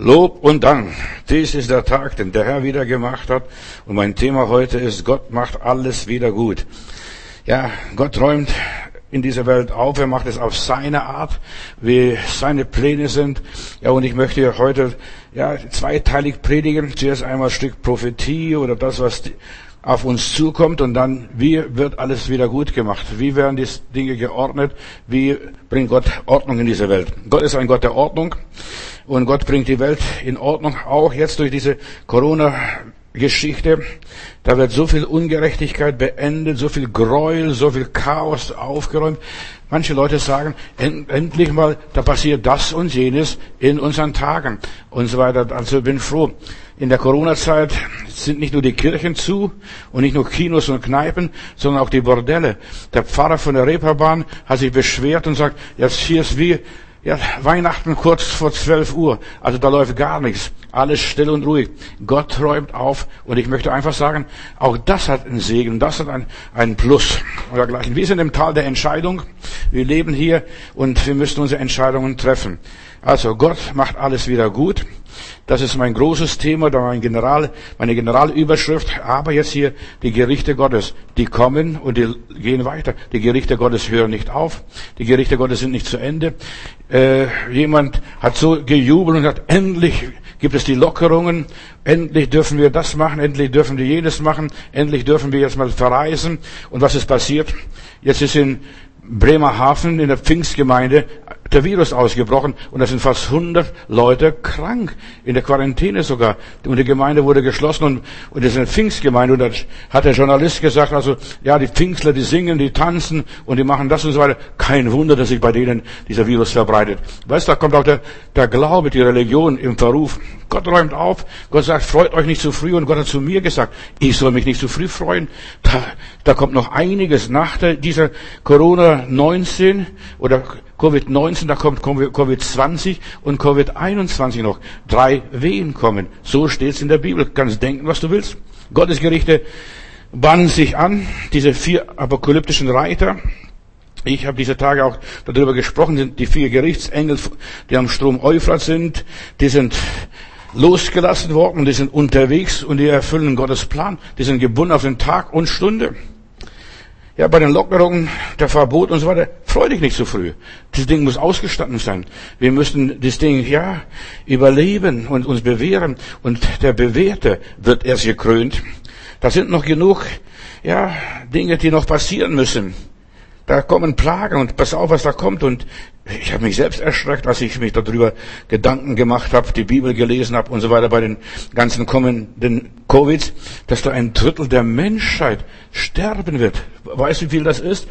Lob und Dank. Dies ist der Tag, den der Herr wieder gemacht hat. Und mein Thema heute ist, Gott macht alles wieder gut. Ja, Gott räumt in dieser Welt auf. Er macht es auf seine Art, wie seine Pläne sind. Ja, und ich möchte heute, zweiteilig predigen. Zuerst einmal ein Stück Prophetie oder das, was auf uns zukommt, und dann, wie wird alles wieder gut gemacht? Wie werden die Dinge geordnet? Wie bringt Gott Ordnung in diese Welt? Gott ist ein Gott der Ordnung, und Gott bringt die Welt in Ordnung, auch jetzt durch diese Corona-Geschichte. Da wird so viel Ungerechtigkeit beendet, so viel Gräuel, so viel Chaos aufgeräumt. Manche Leute sagen, endlich mal, da passiert das und jenes in unseren Tagen und so weiter. Also bin froh. In der Corona-Zeit sind nicht nur die Kirchen zu und nicht nur Kinos und Kneipen, sondern auch die Bordelle. Der Pfarrer von der Reeperbahn hat sich beschwert und sagt, jetzt hier ist wie Weihnachten kurz vor 12 Uhr. Also da läuft gar nichts. Alles still und ruhig. Gott räumt auf. Und ich möchte einfach sagen, auch das hat einen Segen. Das hat einen Plus. Oder gleichen. Wir sind im Tal der Entscheidung. Wir leben hier und wir müssen unsere Entscheidungen treffen. Also Gott macht alles wieder gut. Das ist mein großes Thema, meine Generalüberschrift. Aber jetzt hier die Gerichte Gottes. Die kommen und die gehen weiter. Die Gerichte Gottes hören nicht auf. Die Gerichte Gottes sind nicht zu Ende. Jemand hat so gejubelt und sagt, endlich gibt es die Lockerungen. Endlich dürfen wir das machen. Endlich dürfen wir jenes machen. Endlich dürfen wir jetzt mal verreisen. Und was ist passiert? Jetzt ist in Bremerhaven in der Pfingstgemeinde der Virus ausgebrochen und da sind fast 100 Leute krank, in der Quarantäne sogar. Und die Gemeinde wurde geschlossen und das ist eine Pfingstgemeinde und da hat der Journalist gesagt, also ja, die Pfingstler, die singen, die tanzen und die machen das und so weiter. Kein Wunder, dass sich bei denen dieser Virus verbreitet. Weißt du, da kommt auch der Glaube, die Religion im Verruf. Gott räumt auf. Gott sagt, freut euch nicht zu früh. Und Gott hat zu mir gesagt, ich soll mich nicht zu früh freuen. Da kommt noch einiges nach dieser Corona-19 oder Covid-19, da kommt Covid-20 und Covid-21 noch. 3 Wehen kommen. So steht's in der Bibel. Du kannst denken, was du willst. Gottes Gerichte bahnen sich an. Diese 4 apokalyptischen Reiter. Ich habe diese Tage auch darüber gesprochen, sind die 4 Gerichtsengel, die am Strom Euphrat sind, die sind losgelassen worden und die sind unterwegs und die erfüllen Gottes Plan. Die sind gebunden auf den Tag und Stunde. Ja, bei den Lockerungen, der Verbot und so weiter, freu dich nicht zu früh. Das Ding muss ausgestanden sein. Wir müssen das Ding, überleben und uns bewähren. Und der Bewährte wird erst gekrönt. Da sind noch genug, Dinge, die noch passieren müssen. Da kommen Plagen und pass auf, was da kommt. Und ich habe mich selbst erschreckt, als ich mich darüber Gedanken gemacht habe, die Bibel gelesen habe und so weiter bei den ganzen kommenden Covids, dass da 1/3 der Menschheit sterben wird. Weißt du, wie viel das ist?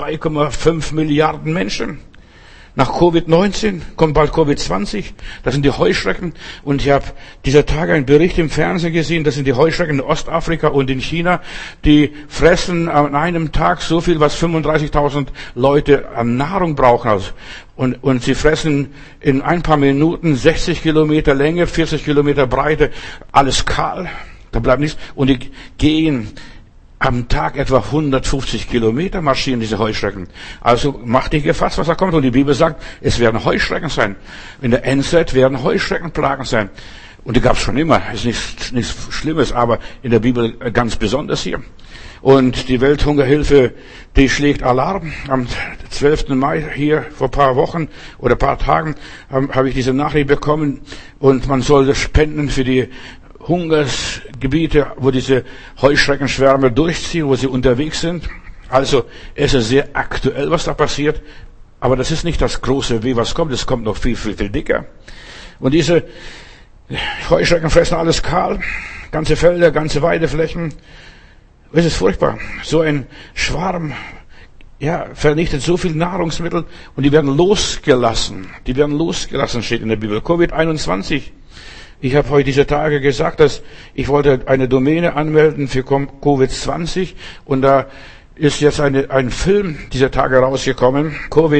2,5 Milliarden Menschen. Nach Covid-19 kommt bald Covid-20. Das sind die Heuschrecken. Und ich habe dieser Tage einen Bericht im Fernsehen gesehen. Das sind die Heuschrecken in Ostafrika und in China. Die fressen an einem Tag so viel, was 35.000 Leute an Nahrung brauchen. Und sie fressen in ein paar Minuten 60 Kilometer Länge, 40 Kilometer Breite. Alles kahl. Da bleibt nichts. Und die gehen am Tag etwa 150 Kilometer marschieren diese Heuschrecken. Also mach dich gefasst, was da kommt. Und die Bibel sagt, es werden Heuschrecken sein. In der Endzeit werden Heuschreckenplagen sein. Und die gab es schon immer. Ist nichts Schlimmes, aber in der Bibel ganz besonders hier. Und die Welthungerhilfe, die schlägt Alarm. Am 12. Mai hier vor ein paar Wochen oder ein paar Tagen habe ich diese Nachricht bekommen. Und man sollte spenden für die Hungersgebiete, wo diese Heuschreckenschwärme durchziehen, wo sie unterwegs sind. Also es ist sehr aktuell, was da passiert. Aber das ist nicht das große Weh, was kommt. Es kommt noch viel, viel, viel dicker. Und diese Heuschrecken fressen alles kahl. Ganze Felder, ganze Weideflächen. Es ist furchtbar. So ein Schwarm, vernichtet so viel Nahrungsmittel und die werden losgelassen. Die werden losgelassen, steht in der Bibel. Covid-21. Ich habe heute diese Tage gesagt, dass ich wollte eine Domäne anmelden für Covid-20 und da ist jetzt ein Film dieser Tage rausgekommen,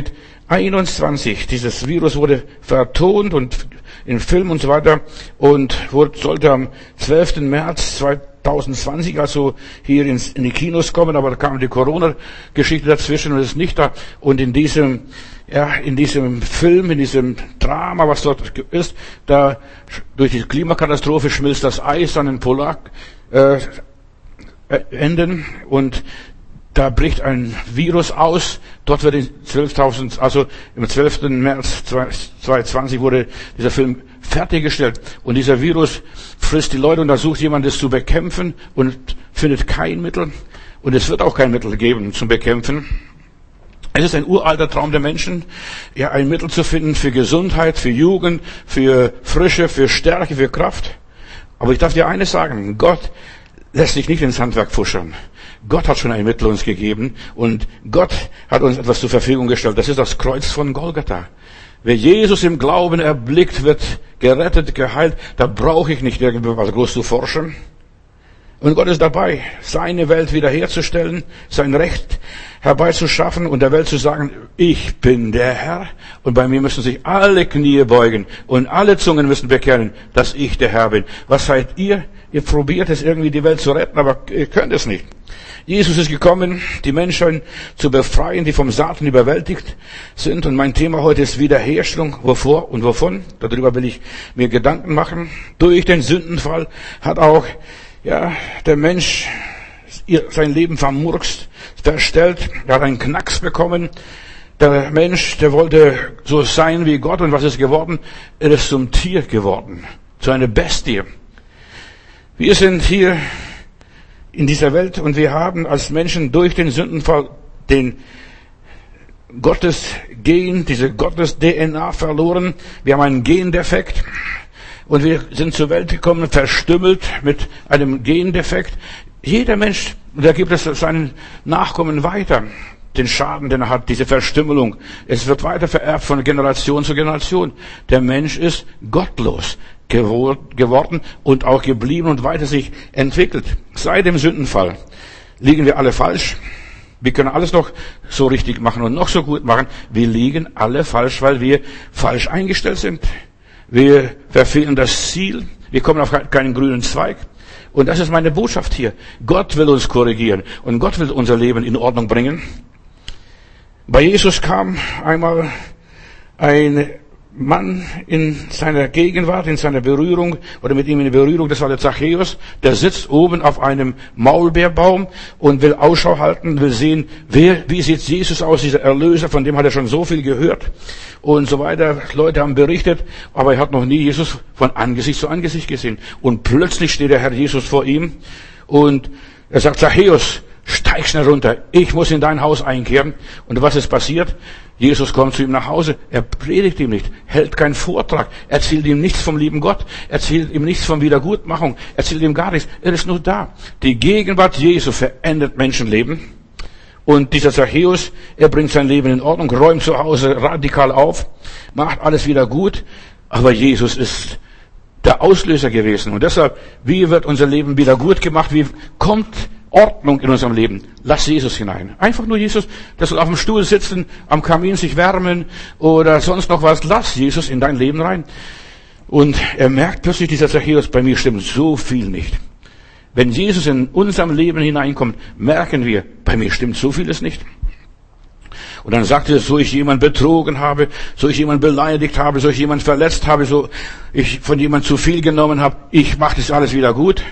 Covid-21. Dieses Virus wurde vertont und in Film und so weiter und sollte am 12. März 2020 also hier in die Kinos kommen, aber da kam die Corona-Geschichte dazwischen und ist nicht da. Und in diesem Film, in diesem Drama, was dort ist. Da durch die Klimakatastrophe schmilzt das Eis an den Polarenden und da bricht ein Virus aus. Dort wird im 12. März 2020 wurde dieser Film fertiggestellt. Und dieser Virus frisst die Leute und da sucht jemand, es zu bekämpfen und findet kein Mittel. Und es wird auch kein Mittel geben zum Bekämpfen. Es ist ein uralter Traum der Menschen, ja, ein Mittel zu finden für Gesundheit, für Jugend, für Frische, für Stärke, für Kraft. Aber ich darf dir eines sagen, Gott lässt sich nicht ins Handwerk pfuschern. Gott hat schon ein Mittel uns gegeben und Gott hat uns etwas zur Verfügung gestellt. Das ist das Kreuz von Golgatha. Wer Jesus im Glauben erblickt, wird gerettet, geheilt. Da brauche ich nicht irgendwas groß zu forschen. Und Gott ist dabei, seine Welt wiederherzustellen, sein Recht herbeizuschaffen und der Welt zu sagen, ich bin der Herr und bei mir müssen sich alle Knie beugen und alle Zungen müssen bekennen, dass ich der Herr bin. Was seid ihr? Ihr probiert es irgendwie die Welt zu retten, aber ihr könnt es nicht. Jesus ist gekommen, die Menschen zu befreien, die vom Satan überwältigt sind. Und mein Thema heute ist Wiederherstellung. Wovor und wovon? Darüber will ich mir Gedanken machen. Durch den Sündenfall hat auch der Mensch sein Leben vermurkst, verstellt, er hat einen Knacks bekommen. Der Mensch, der wollte so sein wie Gott und was ist geworden? Er ist zum Tier geworden, zu einer Bestie. Wir sind hier in dieser Welt und wir haben als Menschen durch den Sündenfall den Gottes-Gen, diese Gottes-DNA verloren. Wir haben einen Gendefekt. Und wir sind zur Welt gekommen, verstümmelt mit einem Gendefekt. Jeder Mensch, der gibt es seinen Nachkommen weiter. Den Schaden, den er hat, diese Verstümmelung. Es wird weiter vererbt von Generation zu Generation. Der Mensch ist gottlos geworden und auch geblieben und weiter sich entwickelt. Seit dem Sündenfall liegen wir alle falsch. Wir können alles noch so richtig machen und noch so gut machen. Wir liegen alle falsch, weil wir falsch eingestellt sind. Wir verfehlen das Ziel. Wir kommen auf keinen grünen Zweig. Und das ist meine Botschaft hier. Gott will uns korrigieren. Und Gott will unser Leben in Ordnung bringen. Bei Jesus kam einmal ein Mann in seiner Gegenwart, in seiner Berührung, oder mit ihm in Berührung, das war der Zachäus, der sitzt oben auf einem Maulbeerbaum und will Ausschau halten, will sehen, wie sieht Jesus aus, dieser Erlöser, von dem hat er schon so viel gehört und so weiter. Leute haben berichtet, aber er hat noch nie Jesus von Angesicht zu Angesicht gesehen. Und plötzlich steht der Herr Jesus vor ihm und er sagt, Zachäus, steig schnell runter, ich muss in dein Haus einkehren. Und was ist passiert? Jesus kommt zu ihm nach Hause, er predigt ihm nicht, hält keinen Vortrag, erzählt ihm nichts vom lieben Gott, erzählt ihm nichts von Wiedergutmachung, erzählt ihm gar nichts, er ist nur da. Die Gegenwart Jesu verändert Menschenleben. Und dieser Zachäus, er bringt sein Leben in Ordnung, räumt zu Hause radikal auf, macht alles wieder gut, aber Jesus ist der Auslöser gewesen. Und deshalb, wie wird unser Leben wieder gut gemacht, wie kommt Ordnung in unserem Leben? Lass Jesus hinein. Einfach nur Jesus, der soll auf dem Stuhl sitzen, am Kamin sich wärmen oder sonst noch was. Lass Jesus in dein Leben rein. Und er merkt plötzlich, dieser Zachäus, bei mir stimmt so viel nicht. Wenn Jesus in unserem Leben hineinkommt, merken wir, bei mir stimmt so vieles nicht. Und dann sagt er, so ich jemand betrogen habe, so ich jemand beleidigt habe, so ich jemand verletzt habe, so ich von jemand zu viel genommen habe, ich mache das alles wieder gut.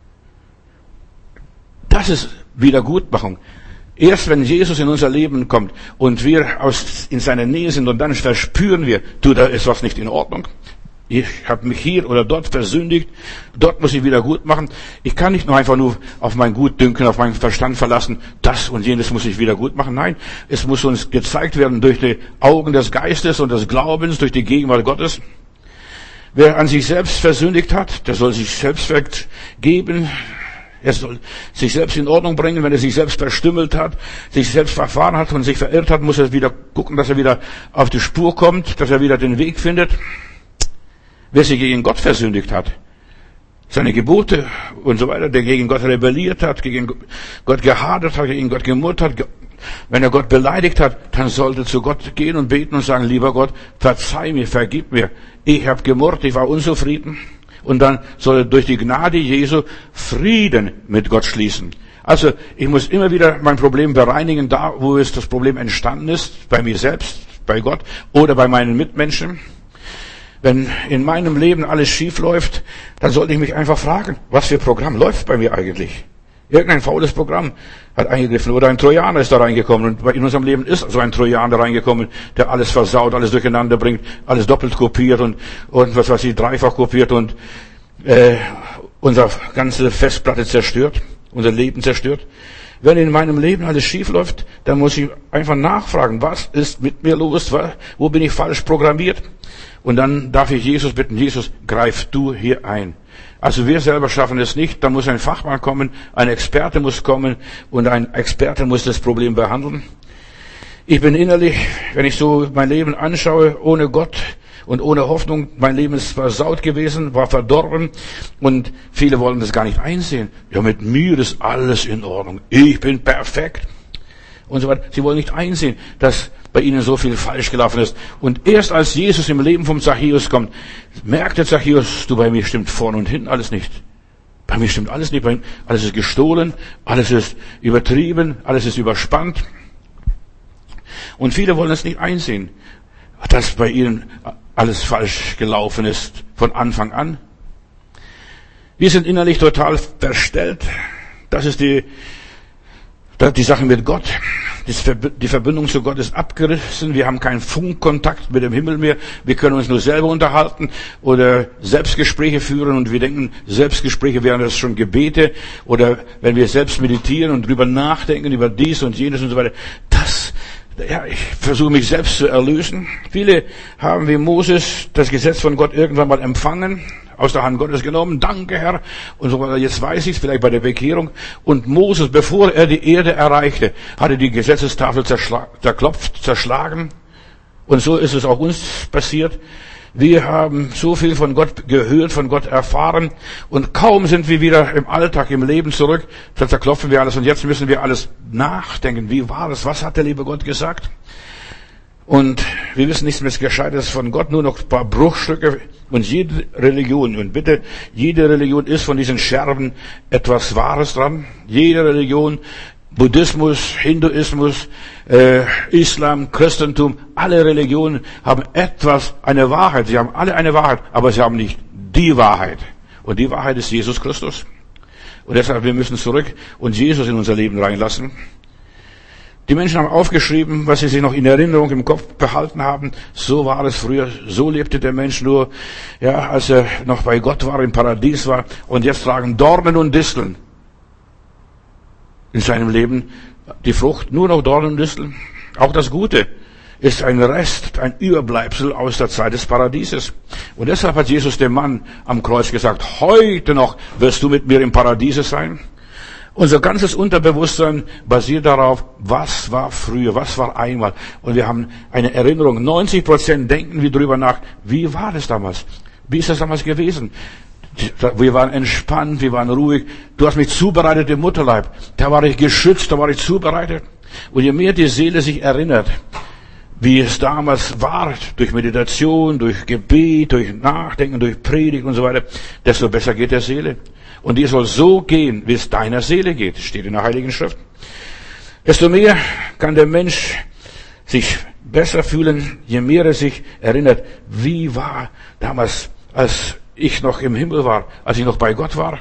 Das ist Wiedergutmachung. Erst wenn Jesus in unser Leben kommt und wir in seiner Nähe sind und dann verspüren wir, da ist was nicht in Ordnung. Ich habe mich hier oder dort versündigt, dort muss ich wieder gut machen. Ich kann nicht nur einfach nur auf mein Gutdünken, auf meinen Verstand verlassen, das und jenes muss ich wieder gut machen. Nein, es muss uns gezeigt werden durch die Augen des Geistes und des Glaubens, durch die Gegenwart Gottes. Wer an sich selbst versündigt hat, der soll sich selbst vergeben. Er soll sich selbst in Ordnung bringen. Wenn er sich selbst verstümmelt hat, sich selbst verfahren hat und sich verirrt hat, muss er wieder gucken, dass er wieder auf die Spur kommt, dass er wieder den Weg findet. Wer sich gegen Gott versündigt hat, seine Gebote und so weiter, der gegen Gott rebelliert hat, gegen Gott gehadert hat, gegen Gott gemurrt hat, wenn er Gott beleidigt hat, dann sollte zu Gott gehen und beten und sagen, lieber Gott, verzeih mir, vergib mir. Ich habe gemurrt, ich war unzufrieden. Und dann soll er durch die Gnade Jesu Frieden mit Gott schließen. Also ich muss immer wieder mein Problem bereinigen, da wo das Problem entstanden ist, bei mir selbst, bei Gott oder bei meinen Mitmenschen. Wenn in meinem Leben alles schief läuft, dann sollte ich mich einfach fragen, was für Programm läuft bei mir eigentlich? Irgendein faules Programm hat eingegriffen oder ein Trojaner ist da reingekommen und in unserem Leben ist so ein Trojaner reingekommen, der alles versaut, alles durcheinander bringt, alles doppelt kopiert und was weiß ich, dreifach kopiert und unsere ganze Festplatte zerstört, unser Leben zerstört. Wenn in meinem Leben alles schief läuft, dann muss ich einfach nachfragen, was ist mit mir los, wo bin ich falsch programmiert? Und dann darf ich Jesus bitten, Jesus, greif du hier ein. Also wir selber schaffen es nicht, da muss ein Fachmann kommen, ein Experte muss kommen und ein Experte muss das Problem behandeln. Ich bin innerlich, wenn ich so mein Leben anschaue, ohne Gott und ohne Hoffnung, mein Leben ist versaut gewesen, war verdorben und viele wollen das gar nicht einsehen. Ja, mit mir ist alles in Ordnung, ich bin perfekt und so weiter. Sie wollen nicht einsehen, dass bei ihnen so viel falsch gelaufen ist. Und erst als Jesus im Leben vom Zachäus kommt, merkt der Zachäus, du, bei mir stimmt vorne und hinten alles nicht. Bei mir stimmt alles nicht. Alles ist gestohlen, alles ist übertrieben, alles ist überspannt. Und viele wollen es nicht einsehen, dass bei ihnen alles falsch gelaufen ist von Anfang an. Wir sind innerlich total verstellt. Das ist die Sache mit Gott. Die Verbindung zu Gott ist abgerissen. Wir haben keinen Funkkontakt mit dem Himmel mehr. Wir können uns nur selber unterhalten oder Selbstgespräche führen und wir denken, Selbstgespräche wären das schon Gebete oder wenn wir selbst meditieren und drüber nachdenken über dies und jenes und so weiter. Ich versuche mich selbst zu erlösen. Viele haben wie Moses das Gesetz von Gott irgendwann mal empfangen, aus der Hand Gottes genommen, danke Herr, und so weiter. Jetzt weiß ich es, vielleicht bei der Bekehrung. Und Moses, bevor er die Erde erreichte, hatte die Gesetzestafel zerschlagen. Und so ist es auch uns passiert. Wir haben so viel von Gott gehört, von Gott erfahren und kaum sind wir wieder im Alltag, im Leben zurück, dann zerklopfen wir alles und jetzt müssen wir alles nachdenken. Wie war es? Was hat der liebe Gott gesagt? Und wir wissen nichts mehr Gescheites von Gott, nur noch ein paar Bruchstücke und jede Religion, und bitte, jede Religion ist von diesen Scherben etwas Wahres dran. Jede Religion, Buddhismus, Hinduismus, Islam, Christentum, alle Religionen haben eine Wahrheit. Sie haben alle eine Wahrheit, aber sie haben nicht die Wahrheit. Und die Wahrheit ist Jesus Christus. Und deshalb, wir müssen zurück und Jesus in unser Leben reinlassen. Die Menschen haben aufgeschrieben, was sie sich noch in Erinnerung im Kopf behalten haben. So war es früher, so lebte der Mensch nur, ja, als er noch bei Gott war, im Paradies war. Und jetzt tragen Dornen und Disteln in seinem Leben die Frucht, nur noch Dornen und Disteln. Auch das Gute ist ein Rest, ein Überbleibsel aus der Zeit des Paradieses. Und deshalb hat Jesus dem Mann am Kreuz gesagt, heute noch wirst du mit mir im Paradiese sein. Unser ganzes Unterbewusstsein basiert darauf, was war früher, was war einmal. Und wir haben eine Erinnerung. 90% denken wir drüber nach, wie war es damals? Wie ist das damals gewesen? Wir waren entspannt, wir waren ruhig. Du hast mich zubereitet im Mutterleib. Da war ich geschützt, da war ich zubereitet. Und je mehr die Seele sich erinnert, wie es damals war, durch Meditation, durch Gebet, durch Nachdenken, durch Predigt und so weiter, desto besser geht der Seele. Und die soll so gehen, wie es deiner Seele geht, steht in der Heiligen Schrift. Desto mehr kann der Mensch sich besser fühlen, je mehr er sich erinnert, wie war damals, als ich noch im Himmel war, als ich noch bei Gott war,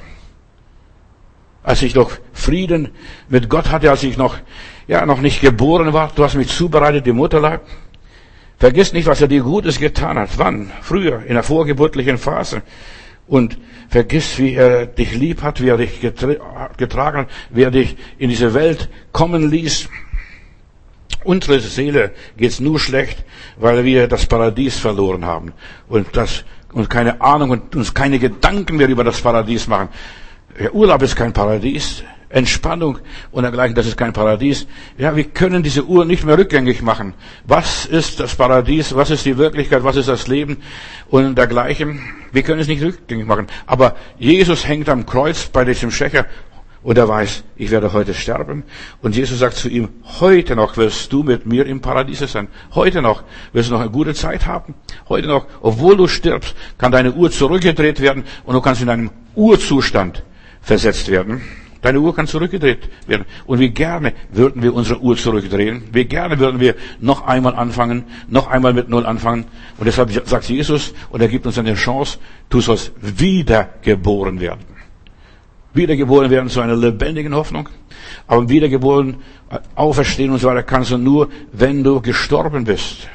als ich noch Frieden mit Gott hatte, als ich noch nicht geboren war. Du hast mich zubereitet im Mutterleib. Vergiss nicht, was er dir Gutes getan hat. Wann? Früher, in der vorgeburtlichen Phase. Und vergiss, wie er dich lieb hat, wie er dich getragen hat, wie er dich in diese Welt kommen ließ. Unsere Seele geht's nur schlecht, weil wir das Paradies verloren haben. Und keine Ahnung und uns keine Gedanken mehr über das Paradies machen. Der Urlaub ist kein Paradies. Entspannung und dergleichen, das ist kein Paradies. Ja, wir können diese Uhr nicht mehr rückgängig machen. Was ist das Paradies? Was ist die Wirklichkeit? Was ist das Leben? Und dergleichen. Wir können es nicht rückgängig machen. Aber Jesus hängt am Kreuz bei diesem Schächer und er weiß, ich werde heute sterben. Und Jesus sagt zu ihm, heute noch wirst du mit mir im Paradies sein. Heute noch wirst du noch eine gute Zeit haben. Heute noch, obwohl du stirbst, kann deine Uhr zurückgedreht werden und du kannst in einen Urzustand versetzt werden. Deine Uhr kann zurückgedreht werden. Und wie gerne würden wir unsere Uhr zurückdrehen. Wie gerne würden wir noch einmal anfangen, noch einmal mit Null anfangen. Und deshalb sagt Jesus, und er gibt uns eine Chance, du sollst wiedergeboren werden. Wiedergeboren werden zu einer lebendigen Hoffnung. Aber wiedergeboren, auferstehen und so weiter kannst du nur, wenn du gestorben bist.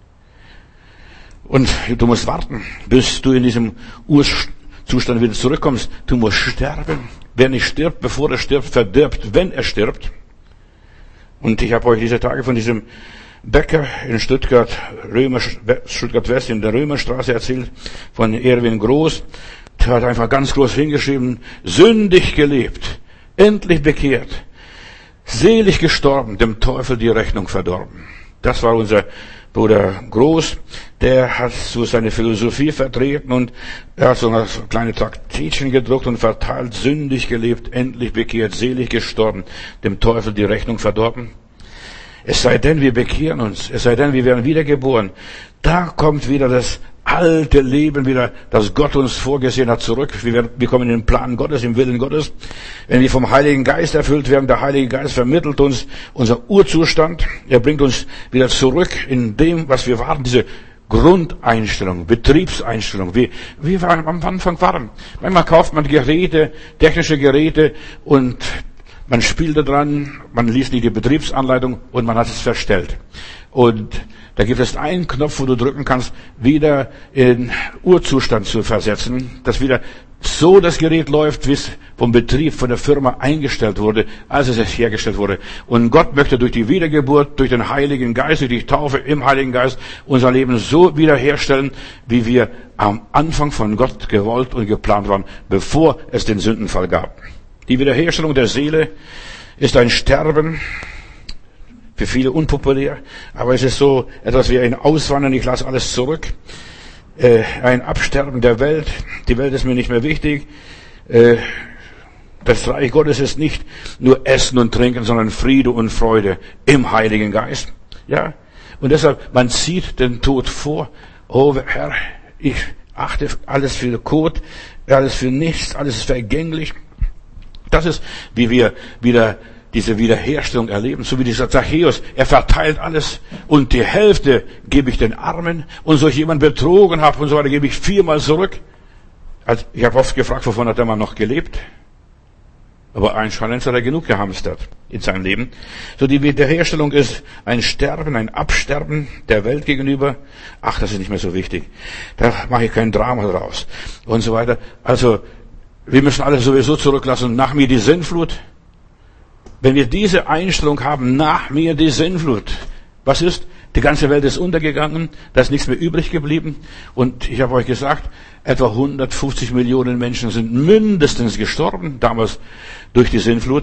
Und du musst warten, bis du in diesem Urzustand wieder zurückkommst. Du musst sterben. Wer nicht stirbt, bevor er stirbt, verdirbt, wenn er stirbt. Und ich habe euch diese Tage von diesem Bäcker in Stuttgart West in der Römerstraße erzählt, von Erwin Groß. Der hat einfach ganz groß hingeschrieben, sündig gelebt, endlich bekehrt, selig gestorben, dem Teufel die Rechnung verdorben. Das war unser Bruder Groß, der hat so seine Philosophie vertreten und er hat so eine kleine Traktatchen gedruckt und verteilt, sündig gelebt, endlich bekehrt, selig gestorben, dem Teufel die Rechnung verdorben. Es sei denn, wir bekehren uns, es sei denn, wir werden wiedergeboren. Da kommt wieder das alte Leben wieder, das Gott uns vorgesehen hat, zurück. Wir kommen in den Plan Gottes, im Willen Gottes. Wenn wir vom Heiligen Geist erfüllt werden, der Heilige Geist vermittelt uns unser Urzustand. Er bringt uns wieder zurück in dem, was wir waren, diese Grundeinstellung, Betriebseinstellung, wie wir am Anfang waren. Manchmal kauft man Geräte, technische Geräte und man spielt da dran, man liest nicht die Betriebsanleitung und man hat es verstellt. Und da gibt es einen Knopf, wo du drücken kannst, wieder in Urzustand zu versetzen, dass wieder so das Gerät läuft, wie es vom Betrieb, von der Firma eingestellt wurde, als es hergestellt wurde. Und Gott möchte durch die Wiedergeburt, durch den Heiligen Geist, durch die Taufe im Heiligen Geist unser Leben so wiederherstellen, wie wir am Anfang von Gott gewollt und geplant waren, bevor es den Sündenfall gab. Die Wiederherstellung der Seele ist ein Sterben, für viele unpopulär, aber es ist so etwas wie ein Auswandern, ich lasse alles zurück, ein Absterben der Welt, die Welt ist mir nicht mehr wichtig, das Reich Gottes ist nicht nur Essen und Trinken, sondern Friede und Freude im Heiligen Geist, ja, und deshalb, man zieht den Tod vor, oh Herr, ich achte alles für Kot, alles für nichts, alles ist vergänglich. Das ist, wie wir wieder diese Wiederherstellung erleben, so wie dieser Zachäus. Er verteilt alles und die Hälfte gebe ich den Armen und so ich jemanden betrogen habe und so weiter, gebe ich 4-mal zurück. Also ich habe oft gefragt, wovon hat der Mann noch gelebt? Aber anscheinend hat er genug gehamstert in seinem Leben. So die Wiederherstellung ist ein Sterben, ein Absterben der Welt gegenüber. Ach, das ist nicht mehr so wichtig. Da mache ich kein Drama draus und so weiter. Also wir müssen alles sowieso zurücklassen. Nach mir die Sinnflut. Wenn wir diese Einstellung haben, nach mir die Sinnflut. Was ist? Die ganze Welt ist untergegangen, da ist nichts mehr übrig geblieben. Und ich habe euch gesagt, etwa 150 Millionen Menschen sind mindestens gestorben, damals durch die Sinnflut.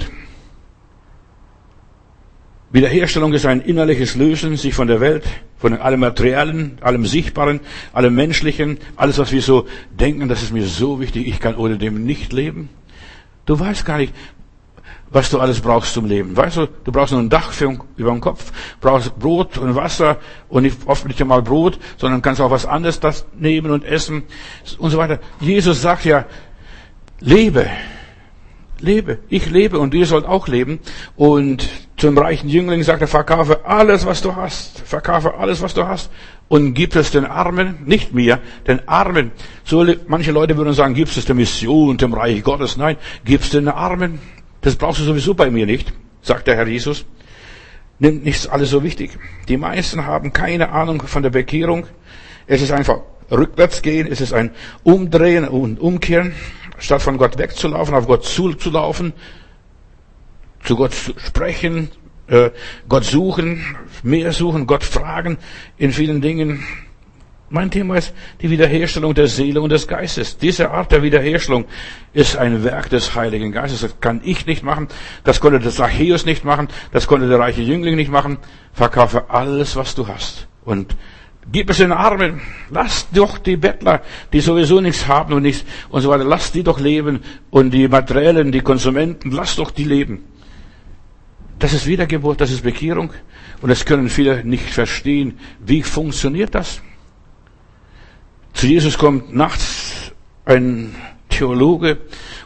Wiederherstellung ist ein innerliches Lösen, sich von der Welt, von allem Materiellen, allem Sichtbaren, allem Menschlichen, alles, was wir so denken, das ist mir so wichtig, ich kann ohne dem nicht leben. Du weißt gar nicht, was du alles brauchst zum Leben. Weißt du, du brauchst nur ein Dach über dem Kopf, brauchst Brot und Wasser und oft nicht einmal Brot, sondern kannst auch was anderes das nehmen und essen und so weiter. Jesus sagt ja, lebe, ich lebe und ihr sollt auch leben. Und zum reichen Jüngling sagt er, verkaufe alles, was du hast und gib es den Armen, nicht mir, den Armen. So, manche Leute würden sagen, gib es der Mission, dem Reich Gottes. Nein, gib es den Armen. Das brauchst du sowieso bei mir nicht, sagt der Herr Jesus. Nimmt nicht alles so wichtig. Die meisten haben keine Ahnung von der Bekehrung. Es ist einfach rückwärts gehen, es ist ein Umdrehen und Umkehren, statt von Gott wegzulaufen, auf Gott zuzulaufen, zu Gott sprechen, Gott suchen, mehr suchen, Gott fragen in vielen Dingen. Mein Thema ist die Wiederherstellung der Seele und des Geistes. Diese Art der Wiederherstellung ist ein Werk des Heiligen Geistes. Das kann ich nicht machen. Das konnte der Zachäus nicht machen. Das konnte der reiche Jüngling nicht machen. Verkaufe alles, was du hast. Und gib es den Armen. Lass doch die Bettler, die sowieso nichts haben und nichts und so weiter, lass die doch leben. Und die Materiellen, die Konsumenten, lass doch die leben. Das ist Wiedergeburt, das ist Bekehrung. Und das können viele nicht verstehen. Wie funktioniert das? Zu Jesus kommt nachts ein Theologe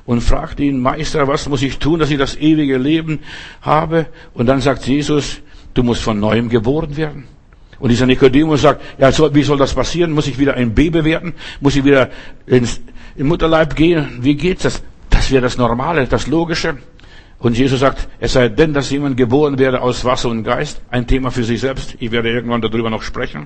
und fragt ihn, Meister, was muss ich tun, dass ich das ewige Leben habe? Und dann sagt Jesus, du musst von Neuem geboren werden. Und dieser Nikodemus sagt, ja, wie soll das passieren? Muss ich wieder ein Baby werden? Muss ich wieder in Mutterleib gehen? Wie geht's das? Das wäre das Normale, das Logische. Und Jesus sagt, es sei denn, dass jemand geboren werde aus Wasser und Geist. Ein Thema für sich selbst. Ich werde irgendwann darüber noch sprechen.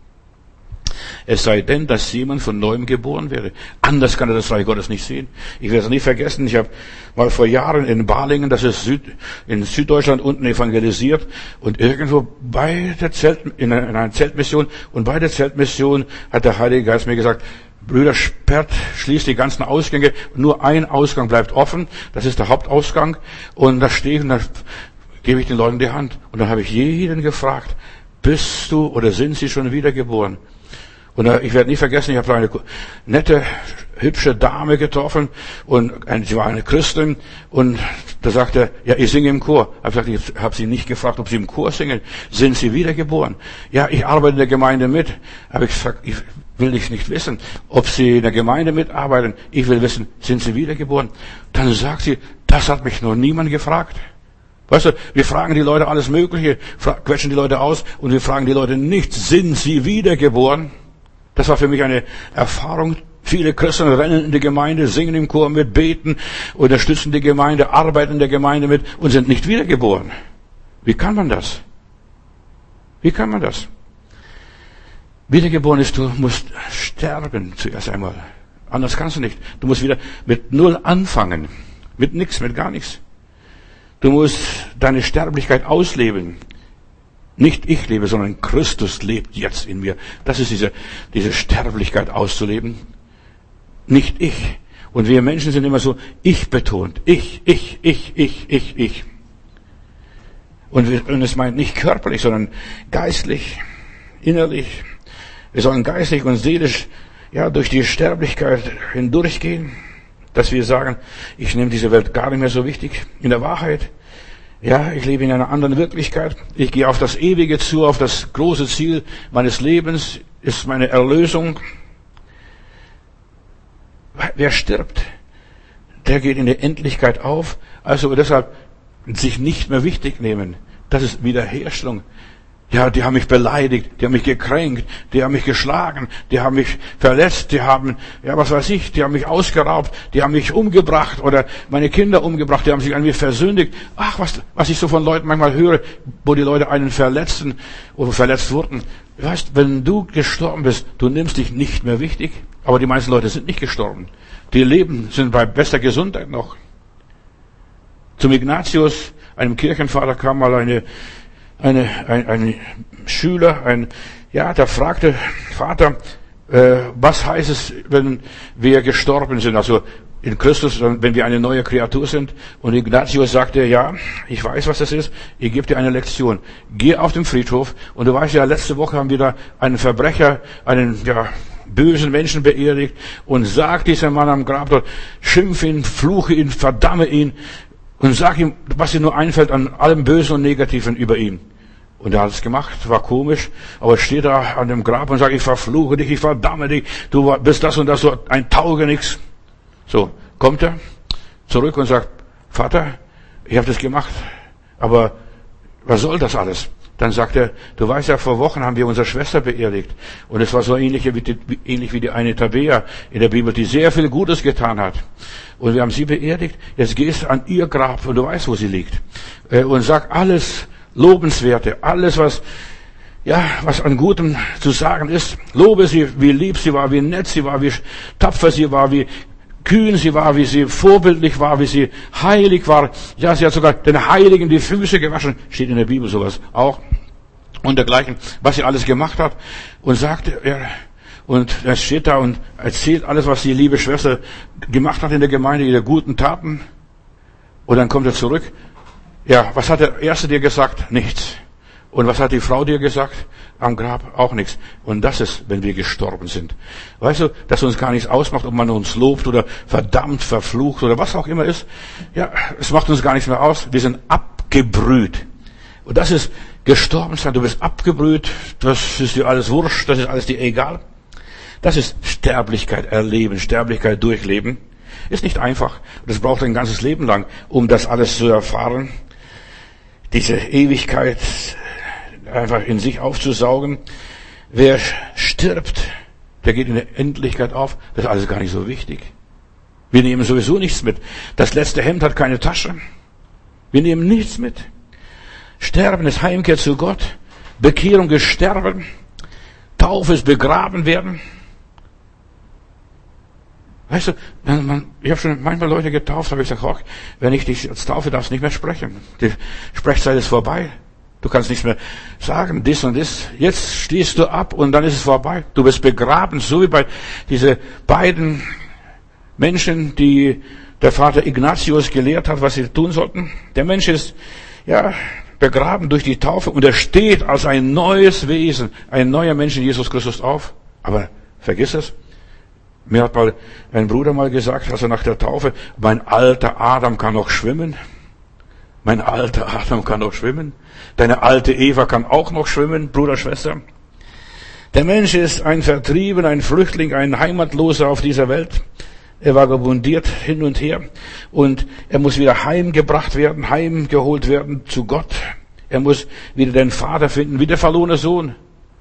Es sei denn, dass jemand von Neuem geboren werde. Anders kann er das Reich Gottes nicht sehen. Ich werde es nie vergessen. Ich habe mal vor Jahren in Balingen, das ist in Süddeutschland unten, evangelisiert. Und irgendwo in einer Zeltmission, und bei der Zeltmission hat der Heilige Geist mir gesagt, Brüder, schließt die ganzen Ausgänge. Nur ein Ausgang bleibt offen. Das ist der Hauptausgang. Und da stehe ich und da gebe ich den Leuten die Hand. Und dann habe ich jeden gefragt, bist du oder sind sie schon wiedergeboren? Und ich werde nie vergessen, ich habe da eine nette, hübsche Dame getroffen und sie war eine Christin und da sagte er, ja, ich singe im Chor. Ich habe sie nicht gefragt, ob sie im Chor singen. Sind sie wiedergeboren? Ja, ich arbeite in der Gemeinde mit. Habe ich gesagt, ich will nicht wissen, ob sie in der Gemeinde mitarbeiten. Ich will wissen, sind sie wiedergeboren? Dann sagt sie, das hat mich noch niemand gefragt. Weißt du, wir fragen die Leute alles Mögliche, quetschen die Leute aus und wir fragen die Leute nicht, sind sie wiedergeboren? Das war für mich eine Erfahrung. Viele Christen rennen in die Gemeinde, singen im Chor mit, beten, unterstützen die Gemeinde, arbeiten in der Gemeinde mit und sind nicht wiedergeboren. Wie kann man das? Wie kann man das? Wiedergeboren ist, du musst sterben zuerst einmal. Anders kannst du nicht. Du musst wieder mit Null anfangen. Mit nichts, mit gar nichts. Du musst deine Sterblichkeit ausleben. Nicht ich lebe, sondern Christus lebt jetzt in mir. Das ist diese Sterblichkeit auszuleben. Nicht ich. Und wir Menschen sind immer so ich betont. Ich. Und es meint nicht körperlich, sondern geistlich, innerlich. Wir sollen geistlich und seelisch, durch die Sterblichkeit hindurchgehen, dass wir sagen, ich nehme diese Welt gar nicht mehr so wichtig. In der Wahrheit, ich lebe in einer anderen Wirklichkeit. Ich gehe auf das Ewige zu, auf das große Ziel meines Lebens, ist meine Erlösung. Wer stirbt, der geht in die Endlichkeit auf. Also deshalb sich nicht mehr wichtig nehmen. Das ist Wiederherstellung. Ja, die haben mich beleidigt, die haben mich gekränkt, die haben mich geschlagen, die haben mich verletzt, die haben, die haben mich ausgeraubt, die haben mich umgebracht oder meine Kinder umgebracht, die haben sich an mir versündigt. Ach, was ich so von Leuten manchmal höre, wo die Leute einen verletzen oder verletzt wurden. Weißt, wenn du gestorben bist, du nimmst dich nicht mehr wichtig, aber die meisten Leute sind nicht gestorben. Die leben, sind bei bester Gesundheit noch. Zum Ignatius, einem Kirchenvater, kam mal ein Schüler, der fragte, Vater, was heißt es, wenn wir gestorben sind, also in Christus, wenn wir eine neue Kreatur sind? Und Ignatius sagte, ja, ich weiß, was das ist, ich gebe dir eine Lektion. Geh auf den Friedhof, und du weißt ja, letzte Woche haben wir da einen Verbrecher, einen bösen Menschen beerdigt, und sag diesem Mann am Grab dort, schimpf ihn, fluche ihn, verdamme ihn, und sag ihm, was dir nur einfällt an allem Bösen und Negativen über ihn. Und er hat es gemacht, war komisch, aber steht da an dem Grab und sagt, ich verfluche dich, ich verdamme dich, du bist das und das, so ein Taugenichts. So, kommt er zurück und sagt, Vater, ich habe das gemacht, aber was soll das alles? Dann sagt er, du weißt ja, vor Wochen haben wir unsere Schwester beerdigt. Und es war so ähnlich wie die eine Tabea in der Bibel, die sehr viel Gutes getan hat. Und wir haben sie beerdigt. Jetzt gehst du an ihr Grab und du weißt, wo sie liegt. Und sag alles Lobenswerte, alles, was an Gutem zu sagen ist. Lobe sie, wie lieb sie war, wie nett sie war, wie tapfer sie war, wie kühn sie war, wie sie vorbildlich war, wie sie heilig war. Ja, sie hat sogar den Heiligen die Füße gewaschen. Steht in der Bibel sowas auch. Und dergleichen, was sie alles gemacht hat. Und sagte, und er steht da und erzählt alles, was die liebe Schwester gemacht hat in der Gemeinde, ihre guten Taten. Und dann kommt er zurück. Ja, was hat der Erste dir gesagt? Nichts. Und was hat die Frau dir gesagt? Am Grab auch nichts. Und das ist, wenn wir gestorben sind. Weißt du, dass uns gar nichts ausmacht, ob man uns lobt oder verdammt, verflucht oder was auch immer ist. Ja, es macht uns gar nichts mehr aus. Wir sind abgebrüht. Und das ist gestorben sein. Du bist abgebrüht. Das ist dir alles wurscht. Das ist alles dir egal. Das ist Sterblichkeit erleben, Sterblichkeit durchleben. Ist nicht einfach. Das braucht ein ganzes Leben lang, um das alles zu erfahren. Diese Ewigkeit einfach in sich aufzusaugen. Wer stirbt, der geht in der Endlichkeit auf. Das ist alles gar nicht so wichtig. Wir nehmen sowieso nichts mit. Das letzte Hemd hat keine Tasche. Wir nehmen nichts mit. Sterben ist Heimkehr zu Gott. Bekehrung ist Sterben. Taufe ist begraben werden. Weißt du, ich habe schon manchmal Leute getauft, habe ich gesagt, wenn ich dich als taufe, darfst du nicht mehr sprechen. Die Sprechzeit ist vorbei. Du kannst nichts mehr sagen, dies und das. Jetzt stehst du ab und dann ist es vorbei. Du bist begraben, so wie bei diese beiden Menschen, die der Vater Ignatius gelehrt hat, was sie tun sollten. Der Mensch ist, begraben durch die Taufe und er steht als ein neues Wesen, ein neuer Mensch in Jesus Christus auf. Aber vergiss es. Mir hat mal ein Bruder mal gesagt, also nach der Taufe, mein alter Adam kann noch schwimmen. Mein alter Adam kann noch schwimmen. Deine alte Eva kann auch noch schwimmen, Bruder, Schwester. Der Mensch ist ein Vertriebener, ein Flüchtling, ein Heimatloser auf dieser Welt. Er vagabundiert hin und her und er muss wieder heimgebracht werden, heimgeholt werden zu Gott. Er muss wieder den Vater finden, wie der verlorene Sohn.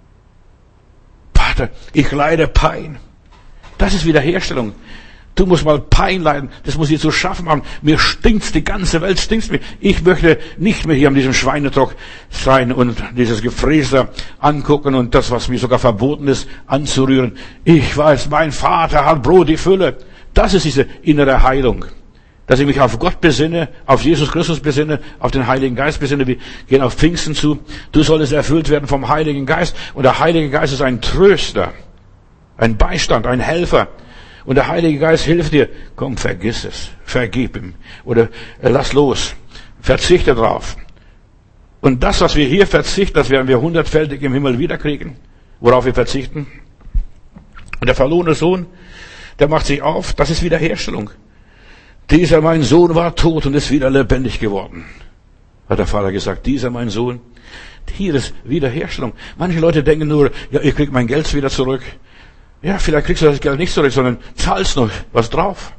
Vater, ich leide Pein. Das ist Wiederherstellung. Du musst mal Pein leiden. Das muss ich zu schaffen haben. Mir stinkt's, die ganze Welt stinkt's mir. Ich möchte nicht mehr hier an diesem Schweinetrock sein und dieses Gefräß angucken und das, was mir sogar verboten ist, anzurühren. Ich weiß, mein Vater hat Brot die Fülle. Das ist diese innere Heilung. Dass ich mich auf Gott besinne, auf Jesus Christus besinne, auf den Heiligen Geist besinne. Wir gehen auf Pfingsten zu. Du solltest erfüllt werden vom Heiligen Geist. Und der Heilige Geist ist ein Tröster, ein Beistand, ein Helfer. Und der Heilige Geist hilft dir. Komm, vergiss es. Vergib ihm. Oder lass los. Verzichte drauf. Und das, was wir hier verzichten, das werden wir 100-fältig im Himmel wiederkriegen. Worauf wir verzichten. Und der verlorene Sohn, der macht sich auf. Das ist Wiederherstellung. Dieser mein Sohn war tot und ist wieder lebendig geworden. Hat der Vater gesagt, dieser mein Sohn. Hier ist Wiederherstellung. Manche Leute denken nur, ja, ich krieg mein Geld wieder zurück. Ja, vielleicht kriegst du das Geld nicht zurück, sondern zahlst noch was drauf.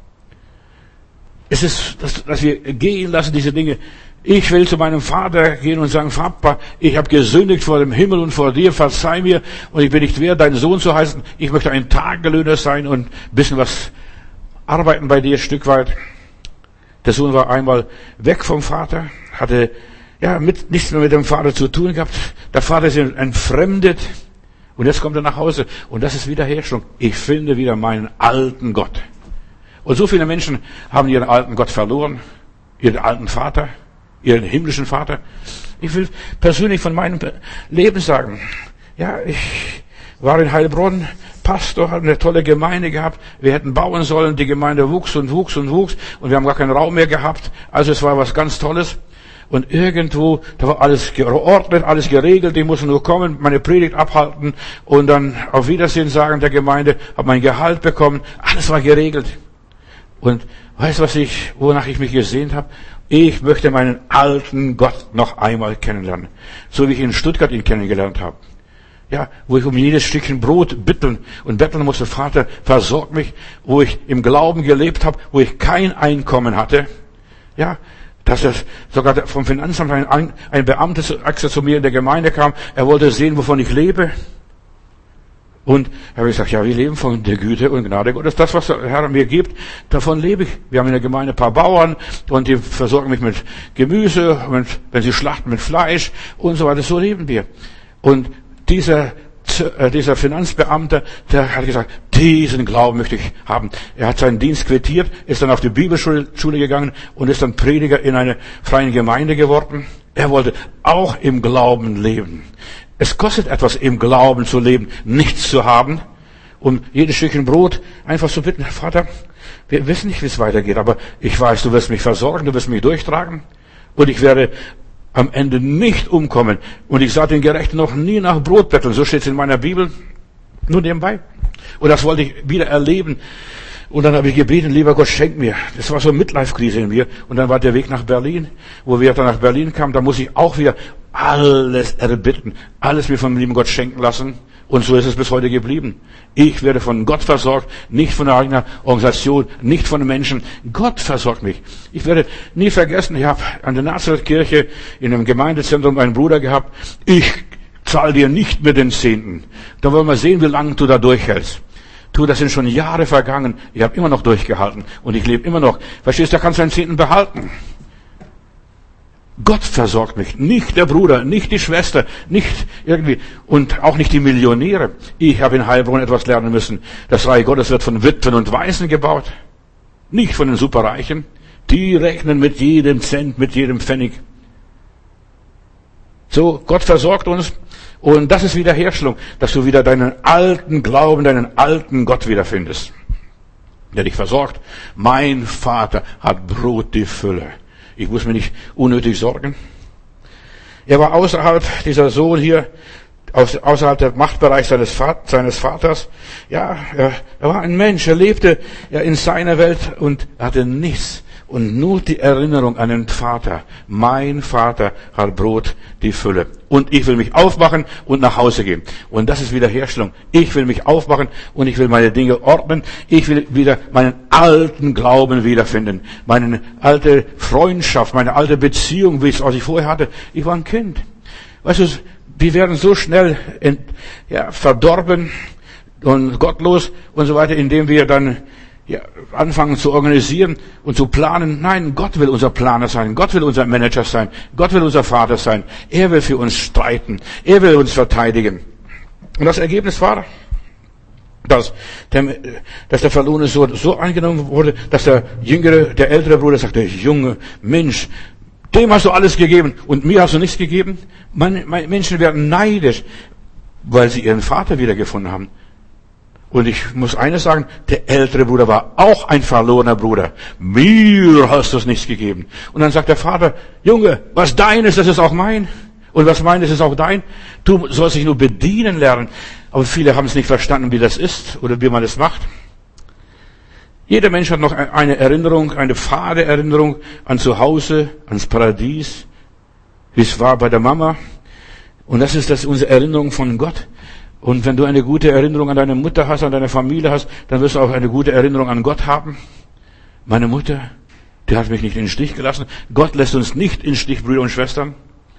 Es ist, dass wir gehen lassen, diese Dinge. Ich will zu meinem Vater gehen und sagen, Papa, ich habe gesündigt vor dem Himmel und vor dir, verzeih mir und ich bin nicht wert, dein Sohn zu heißen. Ich möchte ein Tagelöhner sein und ein bisschen was arbeiten bei dir, ein Stück weit. Der Sohn war einmal weg vom Vater, hatte nichts mehr mit dem Vater zu tun gehabt. Der Vater ist entfremdet. Und jetzt kommt er nach Hause. Und das ist Wiederherstellung. Ich finde wieder meinen alten Gott. Und so viele Menschen haben ihren alten Gott verloren. Ihren alten Vater. Ihren himmlischen Vater. Ich will persönlich von meinem Leben sagen. Ja, ich war in Heilbronn Pastor, hat eine tolle Gemeinde gehabt. Wir hätten bauen sollen. Die Gemeinde wuchs und wuchs und wuchs. Und wir haben gar keinen Raum mehr gehabt. Also es war was ganz Tolles. Und irgendwo, da war alles geordnet, alles geregelt. Ich musste nur kommen, meine Predigt abhalten und dann auf Wiedersehen sagen der Gemeinde, habe mein Gehalt bekommen. Alles war geregelt. Und weißt du, wonach ich mich gesehnt habe? Ich möchte meinen alten Gott noch einmal kennenlernen. So wie ich in Stuttgart ihn kennengelernt habe. Ja, wo ich um jedes Stückchen Brot betteln musste. Vater, versorg mich. Wo ich im Glauben gelebt habe, wo ich kein Einkommen hatte. Ja, dass es sogar vom Finanzamt ein Beamter extra zu mir in der Gemeinde kam. Er wollte sehen, wovon ich lebe. Und er hat gesagt, ja, wir leben von der Güte und Gnade Gottes. Das, was der Herr mir gibt, davon lebe ich. Wir haben in der Gemeinde ein paar Bauern und die versorgen mich mit Gemüse, wenn sie schlachten mit Fleisch und so weiter. So leben wir. Und dieser Finanzbeamte, der hat gesagt, diesen Glauben möchte ich haben. Er hat seinen Dienst quittiert, ist dann auf die Bibelschule gegangen und ist dann Prediger in einer freien Gemeinde geworden. Er wollte auch im Glauben leben. Es kostet etwas, im Glauben zu leben, nichts zu haben, um jedes Stückchen Brot einfach zu bitten. Vater, wir wissen nicht, wie es weitergeht, aber ich weiß, du wirst mich versorgen, du wirst mich durchtragen und ich werde am Ende nicht umkommen. Und ich sah den Gerechten noch nie nach Brot betteln. So steht es in meiner Bibel. Nur nebenbei. Und das wollte ich wieder erleben. Und dann habe ich gebeten, lieber Gott, schenk mir. Das war so eine Midlife-Krise in mir. Und dann war der Weg nach Berlin. Wo wir dann nach Berlin kamen, da muss ich auch wieder alles erbitten. Alles mir vom lieben Gott schenken lassen. Und so ist es bis heute geblieben. Ich werde von Gott versorgt, nicht von einer Organisation, nicht von Menschen. Gott versorgt mich. Ich werde nie vergessen, ich habe an der Nazareth-Kirche in einem Gemeindezentrum einen Bruder gehabt. Ich zahle dir nicht mehr den Zehnten. Da wollen wir sehen, wie lange du da durchhältst. Du, das sind schon Jahre vergangen. Ich habe immer noch durchgehalten und ich lebe immer noch. Verstehst du, da kannst du einen Zehnten behalten. Gott versorgt mich, nicht der Bruder, nicht die Schwester, nicht irgendwie und auch nicht die Millionäre. Ich habe in Heilbronn etwas lernen müssen. Das Reich Gottes wird von Witwen und Waisen gebaut, nicht von den Superreichen. Die rechnen mit jedem Cent, mit jedem Pfennig. So, Gott versorgt uns und das ist Wiederherstellung, dass du wieder deinen alten Glauben, deinen alten Gott wiederfindest, der dich versorgt. Mein Vater hat Brot die Fülle. Ich muss mir nicht unnötig sorgen. Er war außerhalb, dieser Sohn hier, außerhalb der Machtbereich seines Vaters. Ja, er war ein Mensch, er lebte ja in seiner Welt und hatte nichts. Und nur die Erinnerung an den Vater. Mein Vater hat Brot die Fülle. Und ich will mich aufmachen und nach Hause gehen. Und das ist Wiederherstellung. Ich will mich aufmachen und ich will meine Dinge ordnen. Ich will wieder meinen alten Glauben wiederfinden. Meine alte Freundschaft, meine alte Beziehung, wie es ich vorher hatte. Ich war ein Kind. Weißt du, wir werden so schnell verdorben und gottlos und so weiter, indem wir dann anfangen zu organisieren und zu planen. Nein, Gott will unser Planer sein. Gott will unser Manager sein. Gott will unser Vater sein. Er will für uns streiten. Er will uns verteidigen. Und das Ergebnis war, dass der verlorene Sohn so angenommen wurde, dass der ältere Bruder sagte, Junge, Mensch, dem hast du alles gegeben und mir hast du nichts gegeben. Menschen werden neidisch, weil sie ihren Vater wiedergefunden haben. Und ich muss eines sagen, der ältere Bruder war auch ein verlorener Bruder. Mir hast du es nichts gegeben. Und dann sagt der Vater, Junge, was dein ist, das ist auch mein. Und was mein ist, ist auch dein. Du sollst dich nur bedienen lernen. Aber viele haben es nicht verstanden, wie das ist oder wie man es macht. Jeder Mensch hat noch eine Erinnerung, eine fade Erinnerung an zu Hause, ans Paradies, wie es war bei der Mama. Und das ist unsere Erinnerung von Gott. Und wenn du eine gute Erinnerung an deine Mutter hast, an deine Familie hast, dann wirst du auch eine gute Erinnerung an Gott haben. Meine Mutter, die hat mich nicht in den Stich gelassen. Gott lässt uns nicht in den Stich, Brüder und Schwestern.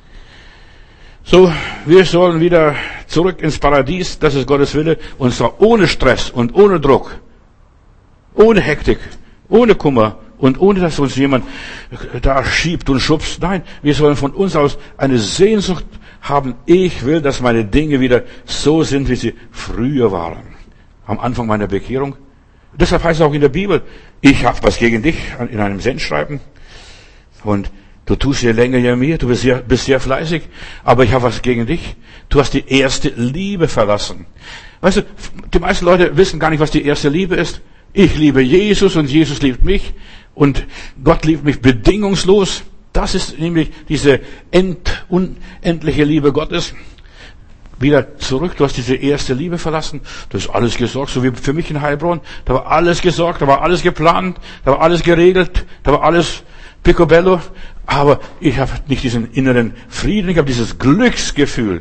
So, wir sollen wieder zurück ins Paradies, das ist Gottes Wille, und zwar ohne Stress und ohne Druck, ohne Hektik, ohne Kummer und ohne, dass uns jemand da schiebt und schubst. Nein, wir sollen von uns aus eine Sehnsucht haben. Ich will, dass meine Dinge wieder so sind, wie sie früher waren. Am Anfang meiner Bekehrung. Deshalb heißt es auch in der Bibel, ich habe was gegen dich, in einem Sendschreiben. Und du tust je länger, je mehr, du bist sehr fleißig, aber ich habe was gegen dich. Du hast die erste Liebe verlassen. Weißt du, die meisten Leute wissen gar nicht, was die erste Liebe ist. Ich liebe Jesus und Jesus liebt mich und Gott liebt mich bedingungslos. Das ist nämlich diese unendliche Liebe Gottes. Wieder zurück, du hast diese erste Liebe verlassen. Du hast alles gesorgt, so wie für mich in Heilbronn. Da war alles gesorgt, da war alles geplant, da war alles geregelt, da war alles picobello. Aber ich habe nicht diesen inneren Frieden, ich habe dieses Glücksgefühl.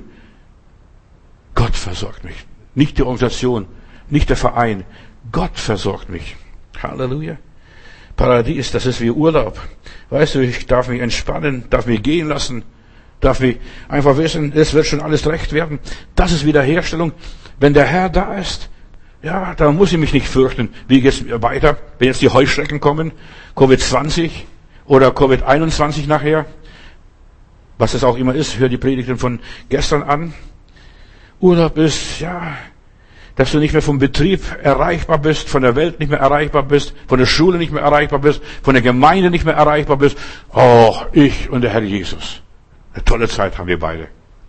Gott versorgt mich. Nicht die Organisation, nicht der Verein. Gott versorgt mich. Halleluja. Paradies, das ist wie Urlaub. Weißt du, ich darf mich entspannen, darf mich gehen lassen, darf mich einfach wissen, es wird schon alles recht werden. Das ist Wiederherstellung. Wenn der Herr da ist, ja, da muss ich mich nicht fürchten. Wie geht's weiter? Wenn jetzt die Heuschrecken kommen, Covid-20 oder Covid-21 nachher, was es auch immer ist, hör die Predigten von gestern an. Urlaub ist, ja, dass du nicht mehr vom Betrieb erreichbar bist, von der Welt nicht mehr erreichbar bist, von der Schule nicht mehr erreichbar bist, von der Gemeinde nicht mehr erreichbar bist. Oh, ich und der Herr Jesus. Eine tolle Zeit haben wir beide.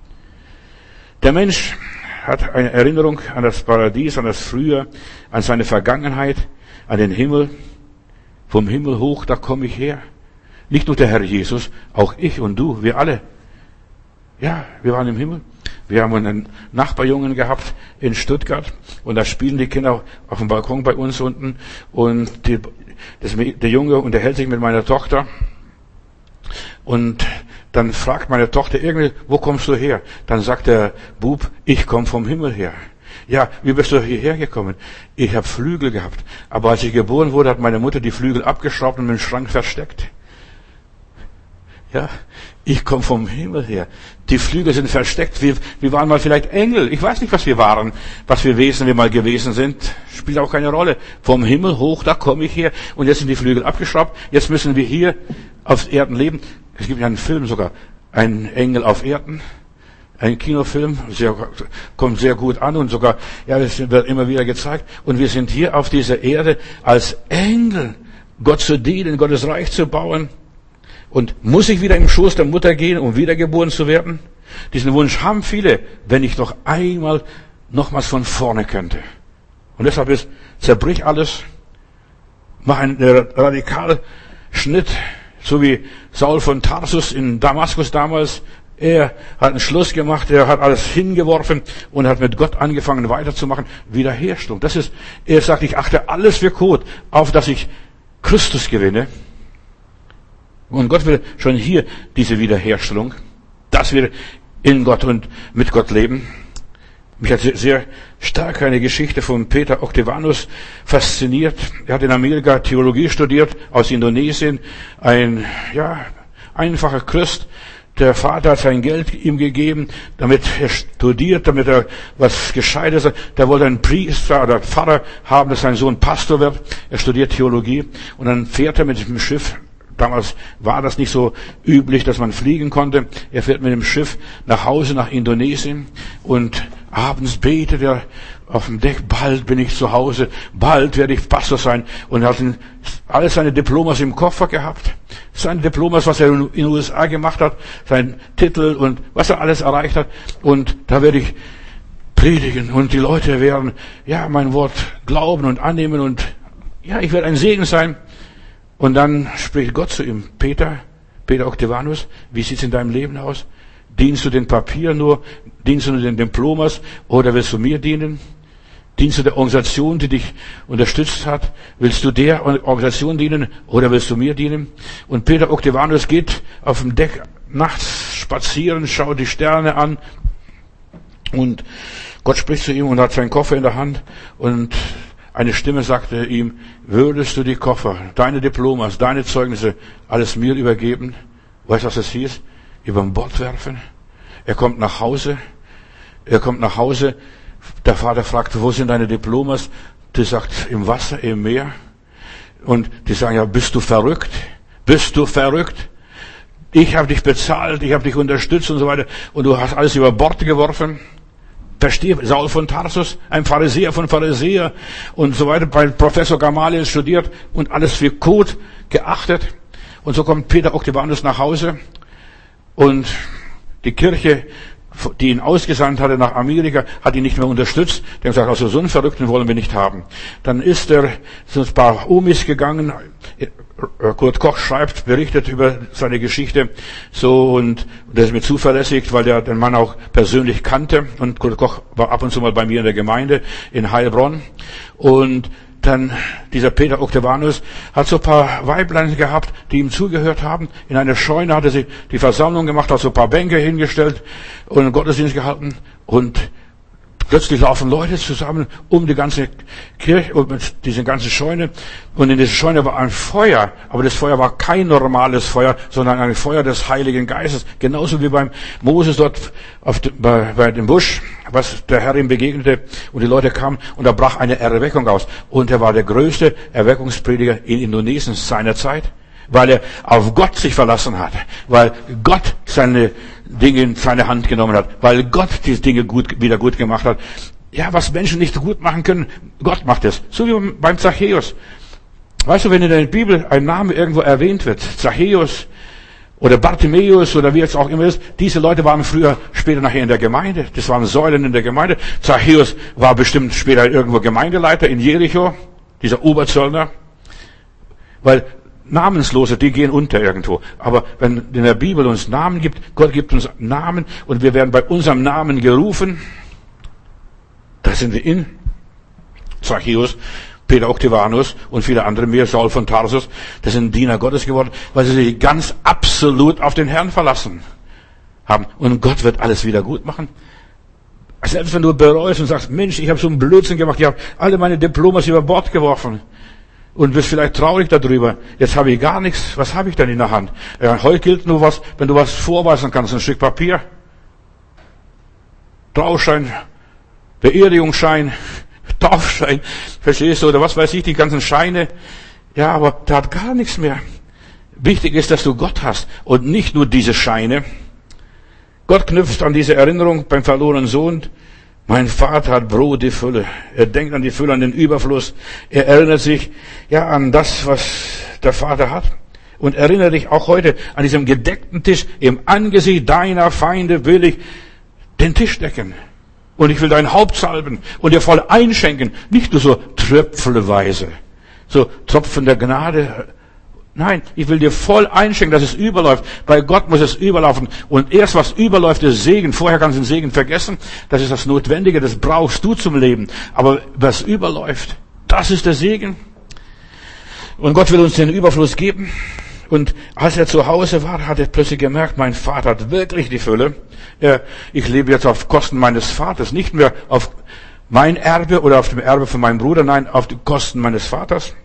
Der Mensch hat eine Erinnerung an das Paradies, an das Früher, an seine Vergangenheit, an den Himmel. Vom Himmel hoch, da komme ich her. Nicht nur der Herr Jesus, auch ich und du, wir alle. Ja, wir waren im Himmel. Wir haben einen Nachbarjungen gehabt in Stuttgart und da spielen die Kinder auf dem Balkon bei uns unten und der Junge unterhält sich mit meiner Tochter und dann fragt meine Tochter irgendwie, wo kommst du her? Dann sagt der Bub, ich komme vom Himmel her. Ja, wie bist du hierher gekommen? Ich habe Flügel gehabt. Aber als ich geboren wurde, hat meine Mutter die Flügel abgeschraubt und im Schrank versteckt. Ja, ich komme vom Himmel her. Die Flügel sind versteckt. Wir waren mal vielleicht Engel. Ich weiß nicht, was wir waren, was für Wesen wir mal gewesen sind. Spielt auch keine Rolle. Vom Himmel hoch, da komme ich her. Und jetzt sind die Flügel abgeschraubt. Jetzt müssen wir hier auf Erden leben. Es gibt ja einen Film sogar. Ein Engel auf Erden. Ein Kinofilm. Kommt sehr gut an und sogar, ja, das wird immer wieder gezeigt. Und wir sind hier auf dieser Erde als Engel. Gott zu dienen, Gottes Reich zu bauen. Und muss ich wieder im Schoß der Mutter gehen, um wiedergeboren zu werden? Diesen Wunsch haben viele, wenn ich noch einmal nochmals von vorne könnte. Und deshalb zerbrich alles, mach einen Radikalschnitt, so wie Saul von Tarsus in Damaskus damals. Er hat einen Schluss gemacht, er hat alles hingeworfen und hat mit Gott angefangen weiterzumachen. Wiederherstellung. Er sagt, ich achte alles für Kot, auf dass ich Christus gewinne. Und Gott will schon hier diese Wiederherstellung, dass wir in Gott und mit Gott leben. Mich hat sehr stark eine Geschichte von Peter Oktavianus fasziniert. Er hat in Amerika Theologie studiert, aus Indonesien. Ein, einfacher Christ. Der Vater hat sein Geld ihm gegeben, damit er studiert, damit er was Gescheites hat. Der wollte einen Priester oder Pfarrer haben, dass sein Sohn Pastor wird. Er studiert Theologie. Und dann fährt er mit dem Schiff. Damals war das nicht so üblich, dass man fliegen konnte. Er fährt mit dem Schiff nach Hause, nach Indonesien. Und abends betet er auf dem Deck, bald bin ich zu Hause, bald werde ich Pastor sein. Und er hat alles seine Diplomas im Koffer gehabt. Seine Diplomas, was er in den USA gemacht hat, sein Titel und was er alles erreicht hat. Und da werde ich predigen. Und die Leute werden, mein Wort glauben und annehmen. Und ich werde ein Segen sein. Und dann spricht Gott zu ihm, Peter Oktavianus, wie sieht's in deinem Leben aus? Dienst du den Papier nur? Dienst du den Diplomas? Oder willst du mir dienen? Dienst du der Organisation, die dich unterstützt hat? Willst du der Organisation dienen? Oder willst du mir dienen? Und Peter Oktavianus geht auf dem Deck nachts spazieren, schaut die Sterne an. Und Gott spricht zu ihm und hat seinen Koffer in der Hand. Und eine Stimme sagte ihm, würdest du die Koffer, deine Diplomas, deine Zeugnisse, alles mir übergeben? Weißt du, was das hieß? Über Bord werfen. Er kommt nach Hause. Der Vater fragt, wo sind deine Diplomas? Die sagt, im Wasser, im Meer. Und die sagen, ja, bist du verrückt? Bist du verrückt? Ich habe dich bezahlt, ich habe dich unterstützt und so weiter. Und du hast alles über Bord geworfen. Verstehe, Saul von Tarsus, ein Pharisäer von Pharisäer und so weiter, bei Professor Gamaliel studiert und alles für Kot geachtet. Und so kommt Peter Oktavianus nach Hause und die Kirche, die ihn ausgesandt hatte nach Amerika, hat ihn nicht mehr unterstützt. Die haben gesagt, also so einen Verrückten wollen wir nicht haben. Dann ist er zu ein paar Omis gegangen. Kurt Koch berichtet über seine Geschichte so und der ist mir zuverlässig, weil der den Mann auch persönlich kannte und Kurt Koch war ab und zu mal bei mir in der Gemeinde in Heilbronn und dann dieser Peter Oktavianus hat so ein paar Weiblein gehabt, die ihm zugehört haben. In einer Scheune hatte sie die Versammlung gemacht, hat so ein paar Bänke hingestellt und einen Gottesdienst gehalten und plötzlich laufen Leute zusammen um die ganze Kirche, um diese ganze Scheune. Und in dieser Scheune war ein Feuer. Aber das Feuer war kein normales Feuer, sondern ein Feuer des Heiligen Geistes. Genauso wie beim Moses dort bei dem Busch, was der Herr ihm begegnete. Und die Leute kamen und da brach eine Erweckung aus. Und er war der größte Erweckungsprediger in Indonesien seiner Zeit. Weil er auf Gott sich verlassen hat. Weil Gott seine Dinge in seine Hand genommen hat. Weil Gott die Dinge wieder gut gemacht hat. Ja, was Menschen nicht gut machen können, Gott macht es. So wie beim Zachäus. Weißt du, wenn in der Bibel ein Name irgendwo erwähnt wird, Zachäus oder Bartimäus oder wie es auch immer ist, diese Leute waren später nachher in der Gemeinde. Das waren Säulen in der Gemeinde. Zachäus war bestimmt später irgendwo Gemeindeleiter in Jericho, dieser Oberzöllner. Weil Namenslose, die gehen unter irgendwo. Aber wenn in der Bibel uns Namen gibt, Gott gibt uns Namen und wir werden bei unserem Namen gerufen, da sind wir in Zachäus, Peter Oktavianus und viele andere mehr, Saul von Tarsus, das sind Diener Gottes geworden, weil sie sich ganz absolut auf den Herrn verlassen haben. Und Gott wird alles wieder gut machen. Selbst wenn du bereust und sagst, Mensch, ich habe so einen Blödsinn gemacht, ich habe alle meine Diplomas über Bord geworfen und bist vielleicht traurig darüber. Jetzt habe ich gar nichts. Was habe ich denn in der Hand? Ja, heute gilt nur was, wenn du was vorweisen kannst, ein Stück Papier, Trauschein, Beerdigungsschein, Taufschein, verstehst du, oder was weiß ich, die ganzen Scheine. Ja, aber da hat gar nichts mehr. Wichtig ist, dass du Gott hast und nicht nur diese Scheine. Gott knüpft an diese Erinnerung beim verlorenen Sohn. Mein Vater hat Brot die Fülle. Er denkt an die Fülle, an den Überfluss. Er erinnert sich, ja, an das, was der Vater hat. Und erinnere dich auch heute an diesem gedeckten Tisch. Im Angesicht deiner Feinde will ich den Tisch decken. Und ich will dein Haupt salben und dir voll einschenken. Nicht nur so tröpfelweise, so Tropfen der Gnade. Nein, ich will dir voll einschenken, dass es überläuft. Bei Gott muss es überlaufen. Und erst was überläuft, ist Segen. Vorher kannst du den Segen vergessen. Das ist das Notwendige, das brauchst du zum Leben. Aber was überläuft, das ist der Segen. Und Gott will uns den Überfluss geben. Und als er zu Hause war, hat er plötzlich gemerkt, mein Vater hat wirklich die Fülle. Ich lebe jetzt auf Kosten meines Vaters, nicht mehr auf mein Erbe oder auf dem Erbe von meinem Bruder, nein, auf die Kosten meines Vaters.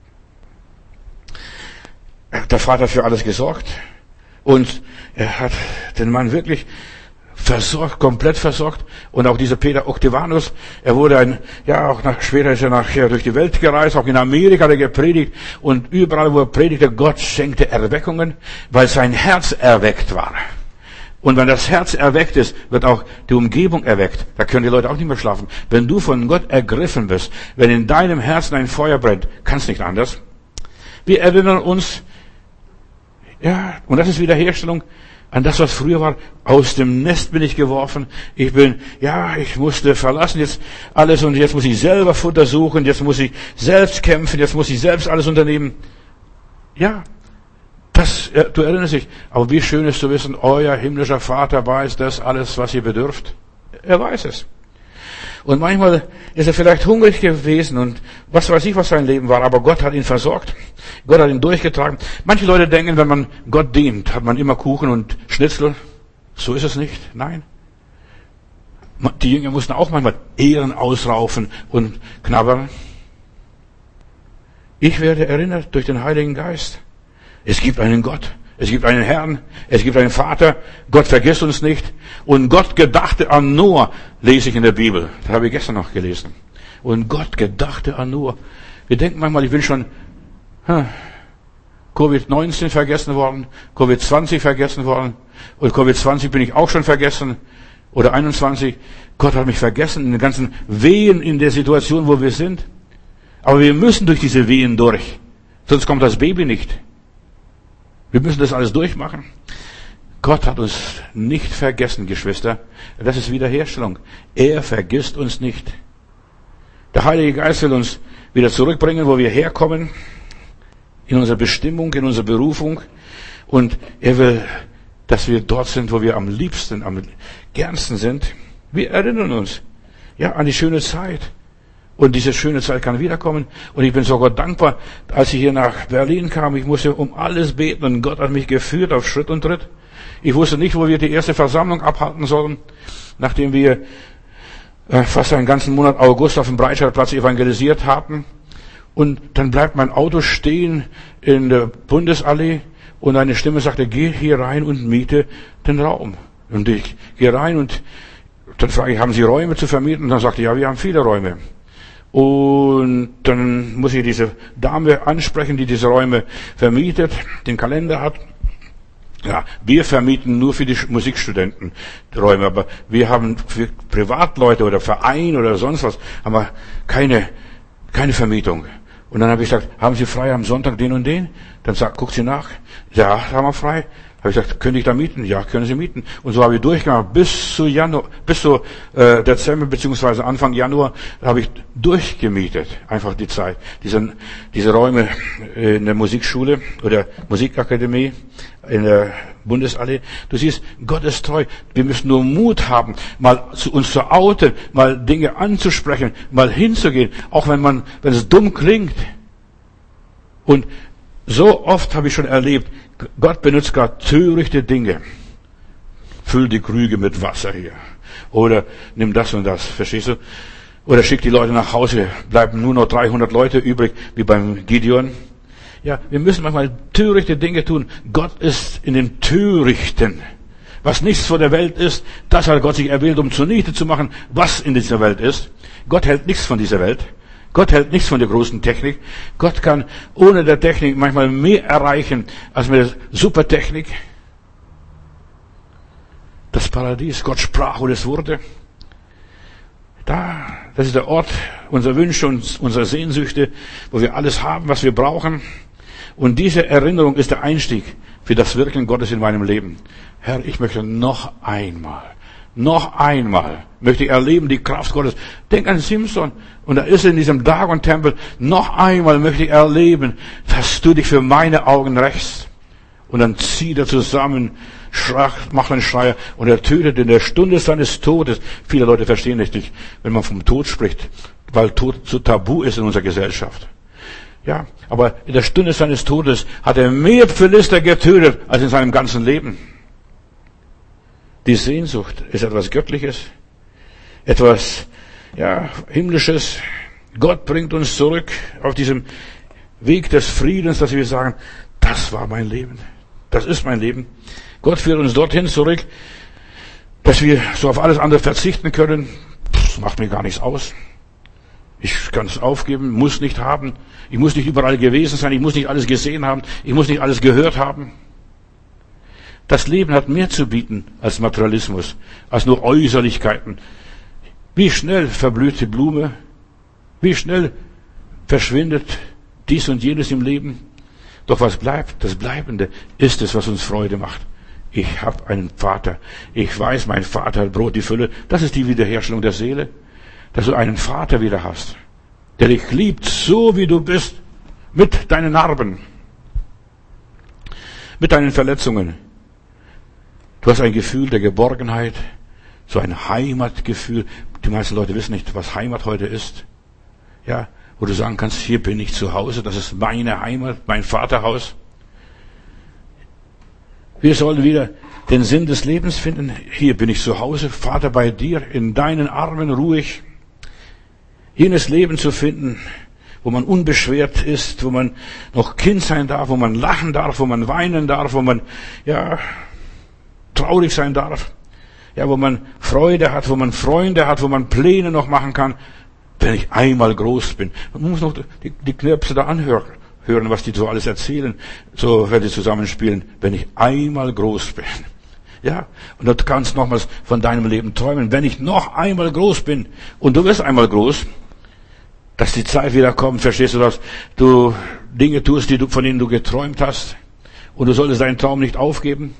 Der Vater hat für alles gesorgt und er hat den Mann wirklich versorgt, komplett versorgt. Und auch dieser Peter Oktavianus, er wurde später ist er nachher durch die Welt gereist, auch in Amerika hat er gepredigt und überall, wo er predigte, Gott schenkte Erweckungen, weil sein Herz erweckt war. Und wenn das Herz erweckt ist, wird auch die Umgebung erweckt. Da können die Leute auch nicht mehr schlafen. Wenn du von Gott ergriffen wirst, wenn in deinem Herzen ein Feuer brennt, kannst nicht anders. Wir erinnern uns, ja, und das ist Wiederherstellung an das, was früher war. Aus dem Nest bin ich geworfen. Ich musste verlassen jetzt alles und jetzt muss ich selber Futter suchen, jetzt muss ich selbst kämpfen, jetzt muss ich selbst alles unternehmen. Ja, du erinnerst dich. Aber wie schön ist zu wissen, euer himmlischer Vater weiß das alles, was ihr bedürft. Er weiß es. Und manchmal ist er vielleicht hungrig gewesen und was weiß ich, was sein Leben war, aber Gott hat ihn versorgt. Gott hat ihn durchgetragen. Manche Leute denken, wenn man Gott dient, hat man immer Kuchen und Schnitzel. So ist es nicht. Nein. Die Jünger mussten auch manchmal Ehren ausraufen und knabbern. Ich werde erinnert durch den Heiligen Geist. Es gibt einen Gott. Es gibt einen Herrn, es gibt einen Vater, Gott vergisst uns nicht. Und Gott gedachte an Noah, lese ich in der Bibel. Das habe ich gestern noch gelesen. Und Gott gedachte an Noah. Wir denken manchmal, ich bin schon Covid-19 vergessen worden, Covid-20 vergessen worden. Und Covid-20 bin ich auch schon vergessen. Oder 21. Gott hat mich vergessen in den ganzen Wehen in der Situation, wo wir sind. Aber wir müssen durch diese Wehen durch. Sonst kommt das Baby nicht. Wir müssen das alles durchmachen. Gott hat uns nicht vergessen, Geschwister. Das ist Wiederherstellung. Er vergisst uns nicht. Der Heilige Geist will uns wieder zurückbringen, wo wir herkommen, in unsere Bestimmung, in unsere Berufung. Und er will, dass wir dort sind, wo wir am liebsten, am gernsten sind. Wir erinnern uns, an die schöne Zeit. Und diese schöne Zeit kann wiederkommen. Und ich bin sogar dankbar, als ich hier nach Berlin kam. Ich musste um alles beten und Gott hat mich geführt auf Schritt und Tritt. Ich wusste nicht, wo wir die erste Versammlung abhalten sollen, nachdem wir fast einen ganzen Monat August auf dem Breitscheidplatz evangelisiert hatten. Und dann bleibt mein Auto stehen in der Bundesallee und eine Stimme sagte, geh hier rein und miete den Raum. Und ich gehe rein und dann frage ich, haben Sie Räume zu vermieten? Und dann sagte ja, wir haben viele Räume. Und dann muss ich diese Dame ansprechen, die diese Räume vermietet, den Kalender hat. Ja, wir vermieten nur für die Musikstudenten die Räume, aber wir haben für Privatleute oder Verein oder sonst was, haben wir keine Vermietung. Und dann habe ich gesagt, haben Sie frei am Sonntag den und den? Dann guckt sie nach. Ja, haben wir frei. Habe ich gesagt, könnte ich da mieten? Ja, können Sie mieten. Und so habe ich durchgemacht bis zu Dezember beziehungsweise Anfang Januar habe ich durchgemietet. Einfach die Zeit. Diese Räume in der Musikschule oder Musikakademie in der Bundesallee. Du siehst, Gott ist treu. Wir müssen nur Mut haben, mal uns zu outen, mal Dinge anzusprechen, mal hinzugehen, auch wenn es dumm klingt. Und so oft habe ich schon erlebt, Gott benutzt gerade törichte Dinge. Füll die Krüge mit Wasser hier. Oder nimm das und das, verstehst du? Oder schick die Leute nach Hause, bleiben nur noch 300 Leute übrig, wie beim Gideon. Ja, wir müssen manchmal törichte Dinge tun. Gott ist in den Törichten. Was nichts von der Welt ist, das hat Gott sich erwählt, um zunichte zu machen, was in dieser Welt ist. Gott hält nichts von dieser Welt. Gott hält nichts von der großen Technik. Gott kann ohne der Technik manchmal mehr erreichen als mit der Supertechnik. Das Paradies, Gott sprach und es wurde. Das ist der Ort unserer Wünsche und unserer Sehnsüchte, wo wir alles haben, was wir brauchen. Und diese Erinnerung ist der Einstieg für das Wirken Gottes in meinem Leben. Herr, ich möchte noch einmal möchte ich erleben die Kraft Gottes. Denk an Simson. Und da ist in diesem Dagon-Tempel, noch einmal möchte ich erleben, dass du dich für meine Augen rächst. Und dann zieht er zusammen, macht einen Schreier und er tötet in der Stunde seines Todes. Viele Leute verstehen nicht, wenn man vom Tod spricht, weil Tod so tabu ist in unserer Gesellschaft. Ja, aber in der Stunde seines Todes hat er mehr Philister getötet als in seinem ganzen Leben. Die Sehnsucht ist etwas Göttliches, etwas, Himmlisches. Gott bringt uns zurück auf diesem Weg des Friedens, dass wir sagen, das war mein Leben. Das ist mein Leben. Gott führt uns dorthin zurück, dass wir so auf alles andere verzichten können. Das macht mir gar nichts aus. Ich kann es aufgeben, muss nicht haben. Ich muss nicht überall gewesen sein. Ich muss nicht alles gesehen haben. Ich muss nicht alles gehört haben. Das Leben hat mehr zu bieten als Materialismus, als nur Äußerlichkeiten. Wie schnell verblüht die Blume? Wie schnell verschwindet dies und jenes im Leben? Doch was bleibt? Das Bleibende ist es, was uns Freude macht. Ich habe einen Vater. Ich weiß, mein Vater hat Brot die Fülle. Das ist die Wiederherstellung der Seele. Dass du einen Vater wieder hast, der dich liebt, so wie du bist, mit deinen Narben, mit deinen Verletzungen. Du hast ein Gefühl der Geborgenheit, so ein Heimatgefühl. Die meisten Leute wissen nicht, was Heimat heute ist. Ja, wo du sagen kannst, hier bin ich zu Hause, das ist meine Heimat, mein Vaterhaus. Wir sollen wieder den Sinn des Lebens finden. Hier bin ich zu Hause, Vater, bei dir, in deinen Armen ruhig. Jenes Leben zu finden, wo man unbeschwert ist, wo man noch Kind sein darf, wo man lachen darf, wo man weinen darf, wo man, traurig sein darf. Ja, wo man Freude hat, wo man Freunde hat, wo man Pläne noch machen kann. Wenn ich einmal groß bin. Man muss noch die Knirpse da anhören, was die so alles erzählen, so wenn die zusammenspielen. Wenn ich einmal groß bin. Ja, und du kannst nochmals von deinem Leben träumen. Wenn ich noch einmal groß bin, und du wirst einmal groß, dass die Zeit wieder kommt, verstehst du, dass du Dinge tust, von denen du geträumt hast, und du solltest deinen Traum nicht aufgeben.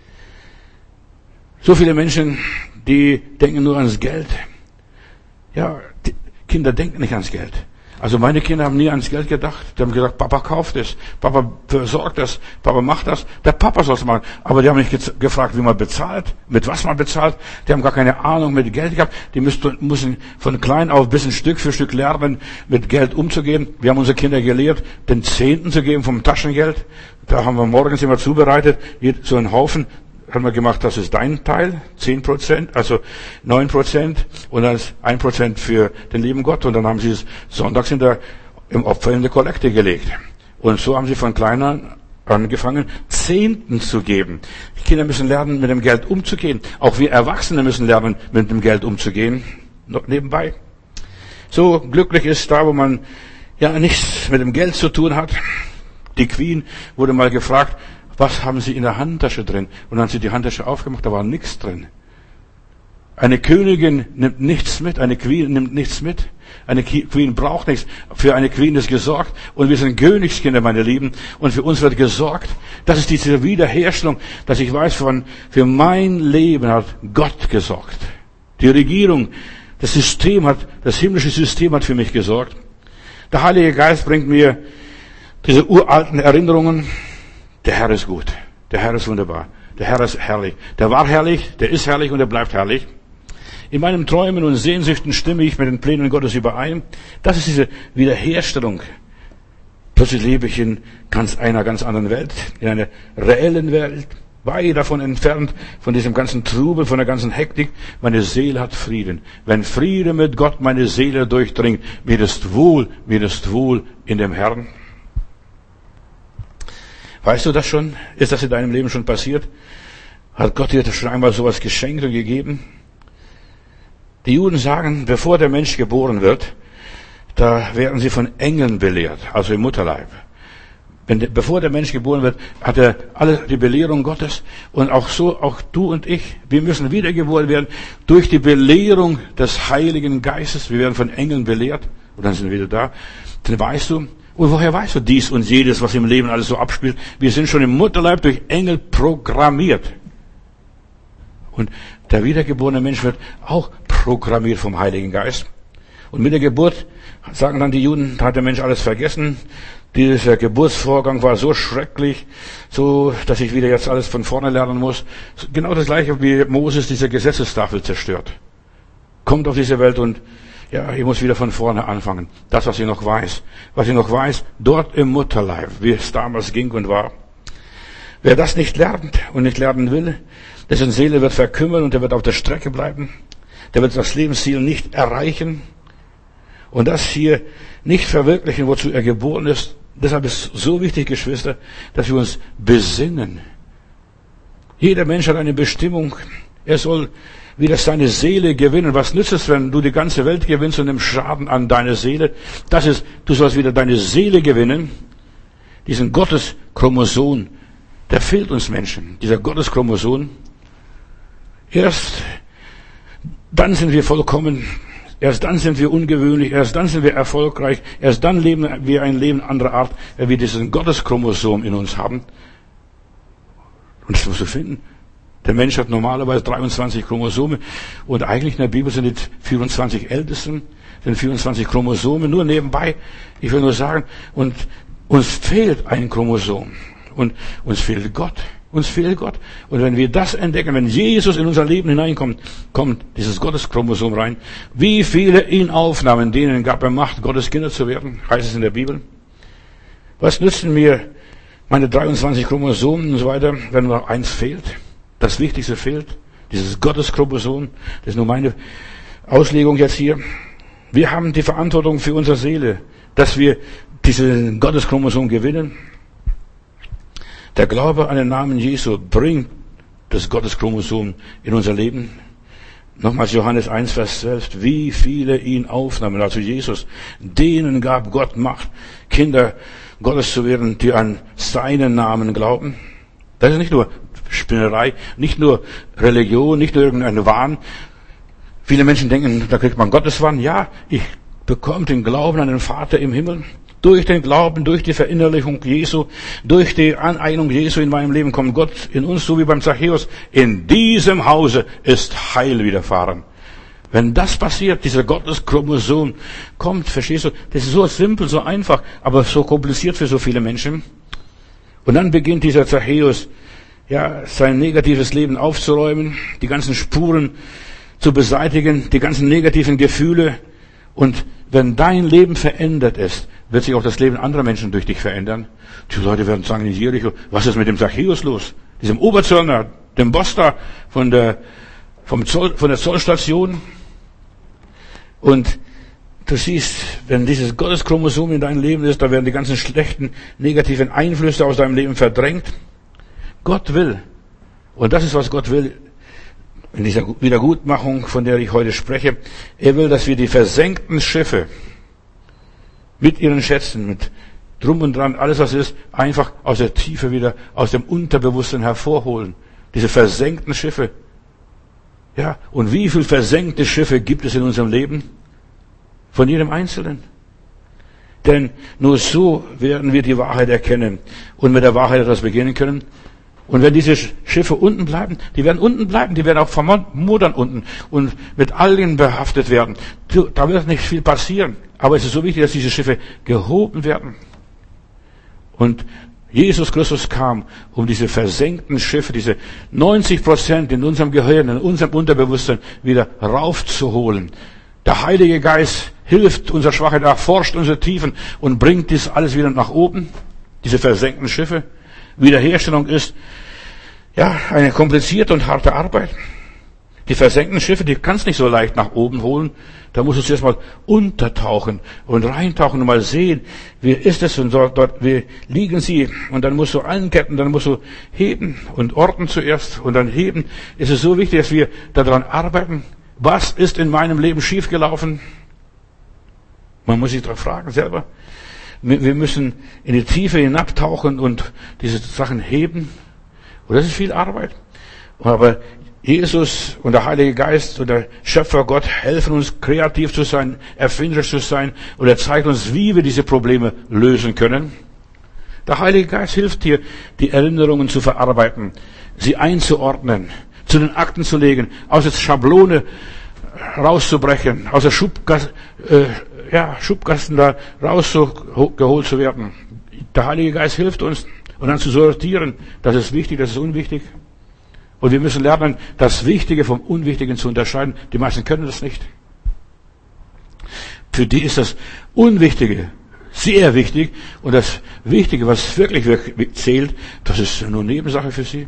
So viele Menschen, die denken nur ans Geld. Ja, die Kinder denken nicht ans Geld. Also meine Kinder haben nie ans Geld gedacht. Die haben gesagt, Papa kauft es, Papa versorgt das, Papa macht das. Der Papa soll es machen. Aber die haben nicht gefragt, wie man bezahlt, mit was man bezahlt. Die haben gar keine Ahnung mit Geld gehabt. Die müssen von klein auf bis Stück für Stück lernen, mit Geld umzugehen. Wir haben unsere Kinder gelehrt, den Zehnten zu geben vom Taschengeld. Da haben wir morgens immer zubereitet, so einen Haufen. Haben wir gemacht, das ist dein Teil, 10%, also 9%, und dann ist 1% für den lieben Gott, und dann haben sie es sonntags im Opfer in der Kollekte gelegt. Und so haben sie von klein an angefangen, Zehnten zu geben. Die Kinder müssen lernen, mit dem Geld umzugehen. Auch wir Erwachsene müssen lernen, mit dem Geld umzugehen. Noch nebenbei. So glücklich ist da, wo man nichts mit dem Geld zu tun hat. Die Queen wurde mal gefragt, was haben Sie in der Handtasche drin? Und dann haben sie die Handtasche aufgemacht, da war nichts drin. Eine Königin nimmt nichts mit, eine Queen nimmt nichts mit. Eine Queen braucht nichts. Für eine Queen ist gesorgt. Und wir sind Königskinder, meine Lieben. Und für uns wird gesorgt. Das ist diese Wiederherstellung, dass ich weiß, für mein Leben hat Gott gesorgt. Die Regierung, das himmlische System hat für mich gesorgt. Der Heilige Geist bringt mir diese uralten Erinnerungen. Der Herr ist gut. Der Herr ist wunderbar. Der Herr ist herrlich. Der war herrlich, der ist herrlich und der bleibt herrlich. In meinen Träumen und Sehnsüchten stimme ich mit den Plänen Gottes überein. Das ist diese Wiederherstellung. Plötzlich lebe ich in einer ganz anderen Welt, in einer reellen Welt. Weit davon entfernt, von diesem ganzen Trubel, von der ganzen Hektik. Meine Seele hat Frieden. Wenn Friede mit Gott meine Seele durchdringt, mir ist wohl in dem Herrn. Weißt du das schon? Ist das in deinem Leben schon passiert? Hat Gott dir schon einmal sowas geschenkt und gegeben? Die Juden sagen, bevor der Mensch geboren wird, da werden sie von Engeln belehrt, also im Mutterleib. Bevor der Mensch geboren wird, hat er alle die Belehrung Gottes. Und auch du und ich, wir müssen wiedergeboren werden durch die Belehrung des Heiligen Geistes. Wir werden von Engeln belehrt. Und dann sind wir wieder da. Dann weißt du, und woher weißt du dies und jedes, was im Leben alles so abspielt? Wir sind schon im Mutterleib durch Engel programmiert. Und der wiedergeborene Mensch wird auch programmiert vom Heiligen Geist. Und mit der Geburt, sagen dann die Juden, hat der Mensch alles vergessen. Dieser Geburtsvorgang war so schrecklich, so, dass ich wieder jetzt alles von vorne lernen muss. Genau das Gleiche, wie Moses diese Gesetzestafel zerstört. Kommt auf diese Welt und, ja, ich muss wieder von vorne anfangen. Das, was ich noch weiß, dort im Mutterleib, wie es damals ging und war. Wer das nicht lernt und nicht lernen will, dessen Seele wird verkümmern und der wird auf der Strecke bleiben. Der wird das Lebensziel nicht erreichen. Und das hier nicht verwirklichen, wozu er geboren ist. Deshalb ist es so wichtig, Geschwister, dass wir uns besinnen. Jeder Mensch hat eine Bestimmung. Er soll wieder seine Seele gewinnen. Was nützt es, wenn du die ganze Welt gewinnst und nimmst Schaden an deine Seele? Du sollst wieder deine Seele gewinnen. Diesen Gotteschromosom, der fehlt uns Menschen. Dieser Gotteschromosom. Erst dann sind wir vollkommen. Erst dann sind wir ungewöhnlich, erst dann sind wir erfolgreich, erst dann leben wir ein Leben anderer Art, wenn wir diesen Gotteschromosom in uns haben. Und das musst du finden. Der Mensch hat normalerweise 23 Chromosome und eigentlich in der Bibel sind es 24 Ältesten, sind 24 Chromosome, nur nebenbei. Ich will nur sagen, und uns fehlt ein Chromosom und uns fehlt Gott. Uns fehlt Gott. Und wenn wir das entdecken, wenn Jesus in unser Leben hineinkommt, kommt dieses Gotteschromosom rein. Wie viele ihn aufnahmen, denen gab er Macht, Gottes Kinder zu werden, heißt es in der Bibel. Was nützen mir meine 23 Chromosomen und so weiter, wenn noch eins fehlt? Das Wichtigste fehlt, dieses Gotteschromosom. Das ist nur meine Auslegung jetzt hier. Wir haben die Verantwortung für unsere Seele, dass wir diesen Gotteschromosom gewinnen. Der Glaube an den Namen Jesu bringt das Gotteschromosom in unser Leben. Nochmals Johannes 1, Vers 12. Wie viele ihn aufnahmen, also Jesus, denen gab Gott Macht, Kinder Gottes zu werden, die an seinen Namen glauben. Das ist nicht nur Spinnerei, nicht nur Religion, nicht nur irgendein Wahn. Viele Menschen denken, da kriegt man Gotteswahn. Ja, ich bekomme den Glauben an den Vater im Himmel. Durch den Glauben, durch die Verinnerlichung Jesu, durch die Aneignung Jesu in meinem Leben kommt Gott in uns, so wie beim Zachäus. In diesem Hause ist Heil widerfahren. Wenn das passiert, dieser Gotteschromosom kommt, verstehst du, das ist so simpel, so einfach, aber so kompliziert für so viele Menschen. Und dann beginnt dieser Zachäus, ja, sein negatives Leben aufzuräumen, die ganzen Spuren zu beseitigen, die ganzen negativen Gefühle. Und wenn dein Leben verändert ist, wird sich auch das Leben anderer Menschen durch dich verändern. Die Leute werden sagen in Jericho, was ist mit dem Zachäus los? Diesem Oberzöllner, dem Boss da von der Zollstation. Und du siehst, wenn dieses Gotteschromosom in deinem Leben ist, da werden die ganzen schlechten, negativen Einflüsse aus deinem Leben verdrängt. Gott will, und das ist, was Gott will, in dieser Wiedergutmachung, von der ich heute spreche, er will, dass wir die versenkten Schiffe mit ihren Schätzen, mit drum und dran, alles was ist, einfach aus der Tiefe wieder, aus dem Unterbewusstsein hervorholen. Diese versenkten Schiffe. Ja, und wie viele versenkte Schiffe gibt es in unserem Leben? Von jedem Einzelnen. Denn nur so werden wir die Wahrheit erkennen und mit der Wahrheit etwas beginnen können. Und wenn diese Schiffe unten bleiben, die werden unten bleiben, die werden auch vermodern unten und mit allen behaftet werden. Da wird nicht viel passieren. Aber es ist so wichtig, dass diese Schiffe gehoben werden. Und Jesus Christus kam, um diese versenkten Schiffe, diese 90% in unserem Gehirn, in unserem Unterbewusstsein wieder raufzuholen. Der Heilige Geist hilft unserer Schwachheit, erforscht unsere Tiefen und bringt dies alles wieder nach oben. Diese versenkten Schiffe. Wiederherstellung ist, Ja, eine komplizierte und harte Arbeit. Die versenkten Schiffe, die kannst nicht so leicht nach oben holen. Da musst du zuerst mal untertauchen und reintauchen und mal sehen, wie ist es und dort, wie liegen sie. Und dann musst du anketten, dann musst du heben und orten zuerst und dann heben. Es ist so wichtig, dass wir daran arbeiten. Was ist in meinem Leben schiefgelaufen? Man muss sich doch fragen selber. Wir müssen in die Tiefe hinabtauchen und diese Sachen heben. Und das ist viel Arbeit. Aber Jesus und der Heilige Geist und der Schöpfer Gott helfen uns, kreativ zu sein, erfinderisch zu sein. Und er zeigt uns, wie wir diese Probleme lösen können. Der Heilige Geist hilft dir, die Erinnerungen zu verarbeiten, sie einzuordnen, zu den Akten zu legen, aus der Schablone rauszubrechen, aus der Schubkasten da rausgeholt zu werden. Der Heilige Geist hilft uns und dann zu sortieren, das ist wichtig, das ist unwichtig. Und wir müssen lernen, das Wichtige vom Unwichtigen zu unterscheiden. Die meisten können das nicht. Für die ist das Unwichtige sehr wichtig und das Wichtige, was wirklich zählt, das ist nur Nebensache für sie.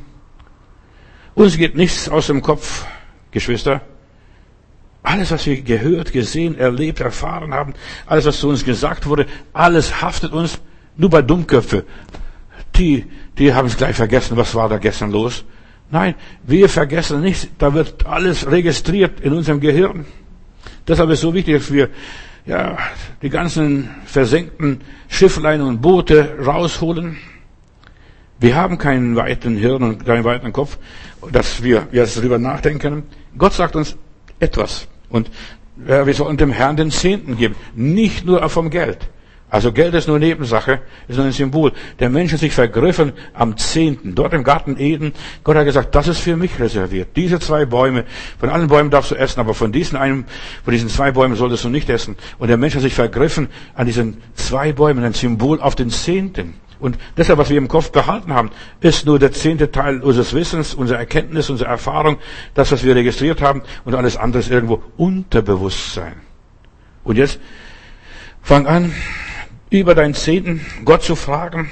Uns geht nichts aus dem Kopf, Geschwister. Alles, was wir gehört, gesehen, erlebt, erfahren haben, alles, was zu uns gesagt wurde, alles haftet uns. Nur bei Dummköpfe. Die haben es gleich vergessen, was war da gestern los. Nein, wir vergessen nichts. Da wird alles registriert in unserem Gehirn. Deshalb ist es so wichtig, dass wir die ganzen versenkten Schifflein und Boote rausholen. Wir haben keinen weiten Hirn und keinen weiten Kopf, dass wir jetzt darüber nachdenken können. Gott sagt uns etwas. Und wir sollen dem Herrn den Zehnten geben. Nicht nur vom Geld. Also Geld ist nur Nebensache, ist nur ein Symbol. Der Mensch hat sich vergriffen am Zehnten. Dort im Garten Eden, Gott hat gesagt, das ist für mich reserviert. Diese 2 Bäume, von allen Bäumen darfst du essen, aber von diesen 2 Bäumen solltest du nicht essen. Und der Mensch hat sich vergriffen an diesen 2 Bäumen, ein Symbol auf den Zehnten. Und deshalb, was wir im Kopf behalten haben, ist nur der 10. Teil unseres Wissens, unserer Erkenntnis, unserer Erfahrung, das, was wir registriert haben, und alles andere ist irgendwo Unterbewusstsein. Und jetzt fang an, über deinen Zehnten Gott zu fragen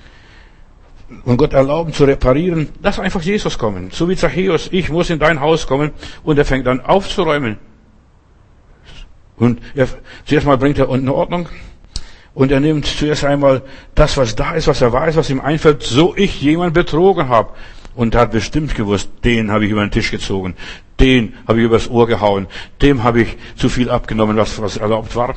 und Gott erlauben zu reparieren. Lass einfach Jesus kommen. So wie Zachäus, ich muss in dein Haus kommen, und er fängt an aufzuräumen. Und zuerst mal bringt er unten Ordnung und er nimmt zuerst einmal das, was da ist, was er weiß, was ihm einfällt, so ich jemanden betrogen habe. Und er hat bestimmt gewusst, den habe ich über den Tisch gezogen, den habe ich übers Ohr gehauen, dem habe ich zu viel abgenommen, was erlaubt war.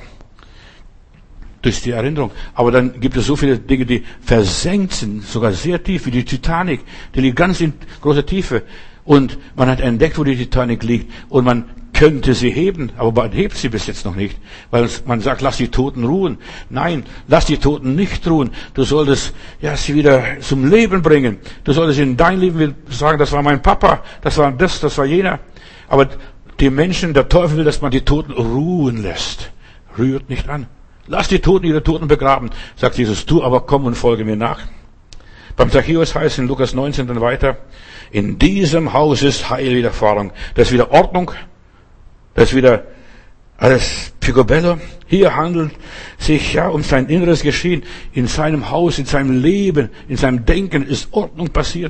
Durch die Erinnerung. Aber dann gibt es so viele Dinge, die versenkt sind, sogar sehr tief, wie die Titanic. Die liegt ganz in großer Tiefe. Und man hat entdeckt, wo die Titanic liegt. Und man könnte sie heben, aber man hebt sie bis jetzt noch nicht. Weil man sagt, lass die Toten ruhen. Nein, lass die Toten nicht ruhen. Du solltest sie wieder zum Leben bringen. Du solltest in dein Leben sagen, das war mein Papa, das war das war jener. Aber die Menschen, der Teufel will, dass man die Toten ruhen lässt. Rührt nicht an. Lass die Toten ihre Toten begraben, sagt Jesus, du aber komm und folge mir nach. Beim Zachäus heißt in Lukas 19 dann weiter, in diesem Haus ist Heil widerfahren. Das ist wieder Ordnung, das ist wieder alles picobello. Hier handelt sich um sein inneres Geschehen. In seinem Haus, in seinem Leben, in seinem Denken ist Ordnung passiert.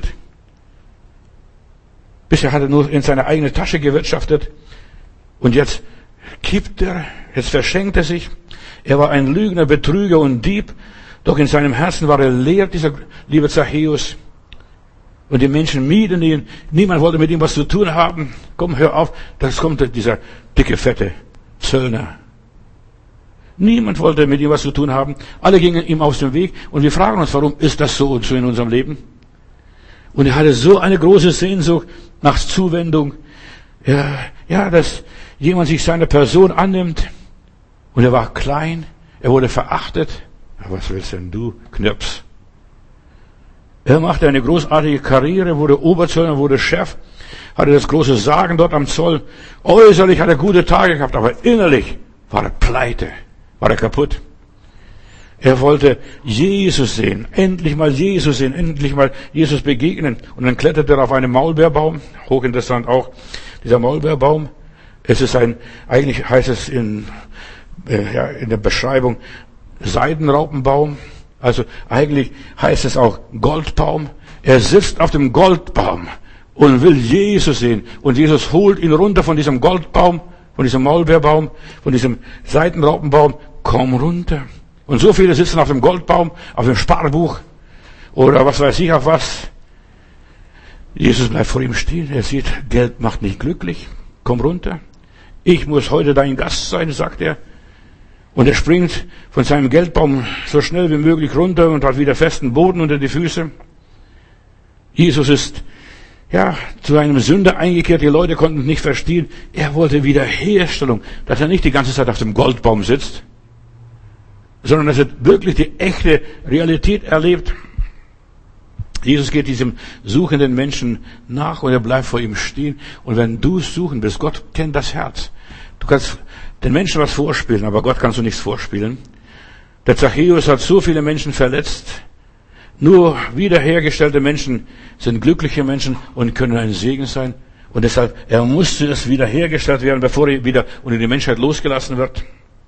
Bisher hat er nur in seine eigene Tasche gewirtschaftet. Und jetzt kippt er, jetzt verschenkt er sich. Er war ein Lügner, Betrüger und Dieb, doch in seinem Herzen war er leer, dieser liebe Zachäus. Und die Menschen mieden ihn, niemand wollte mit ihm was zu tun haben. Komm, hör auf, das kommt dieser dicke, fette Zöllner. Niemand wollte mit ihm was zu tun haben, alle gingen ihm aus dem Weg und wir fragen uns, warum ist das so und so in unserem Leben? Und er hatte so eine große Sehnsucht nach Zuwendung, dass jemand sich seiner Person annimmt. Und er war klein, er wurde verachtet. Was willst denn du, Knirps? Er machte eine großartige Karriere, wurde Oberzöllner, wurde Chef, hatte das große Sagen dort am Zoll. Äußerlich hat er gute Tage gehabt, aber innerlich war er pleite, war er kaputt. Er wollte Jesus sehen, endlich mal Jesus sehen, endlich mal Jesus begegnen. Und dann kletterte er auf einen Maulbeerbaum, hochinteressant auch, dieser Maulbeerbaum. Es ist eigentlich heißt es in der Beschreibung Seidenraupenbaum. Also eigentlich heißt es auch Goldbaum. Er sitzt auf dem Goldbaum und will Jesus sehen. Und Jesus holt ihn runter von diesem Goldbaum, von diesem Maulbeerbaum, von diesem Seitenraupenbaum. Komm runter. Und so viele sitzen auf dem Goldbaum, auf dem Sparbuch oder was weiß ich auf was. Jesus bleibt vor ihm stehen. Er sieht, Geld macht nicht glücklich. Komm runter. Ich muss heute dein Gast sein, sagt er. Und er springt von seinem Geldbaum so schnell wie möglich runter und hat wieder festen Boden unter die Füße. Jesus ist, zu einem Sünder eingekehrt. Die Leute konnten es nicht verstehen. Er wollte Wiederherstellung, dass er nicht die ganze Zeit auf dem Goldbaum sitzt, sondern dass er wirklich die echte Realität erlebt. Jesus geht diesem suchenden Menschen nach und er bleibt vor ihm stehen. Und wenn du suchen bist, Gott kennt das Herz. Du kannst den Menschen was vorspielen, aber Gott kannst du nichts vorspielen. Der Zachäus hat so viele Menschen verletzt. Nur wiederhergestellte Menschen sind glückliche Menschen und können ein Segen sein. Und deshalb, er musste es wiederhergestellt werden, bevor er wieder unter die Menschheit losgelassen wird.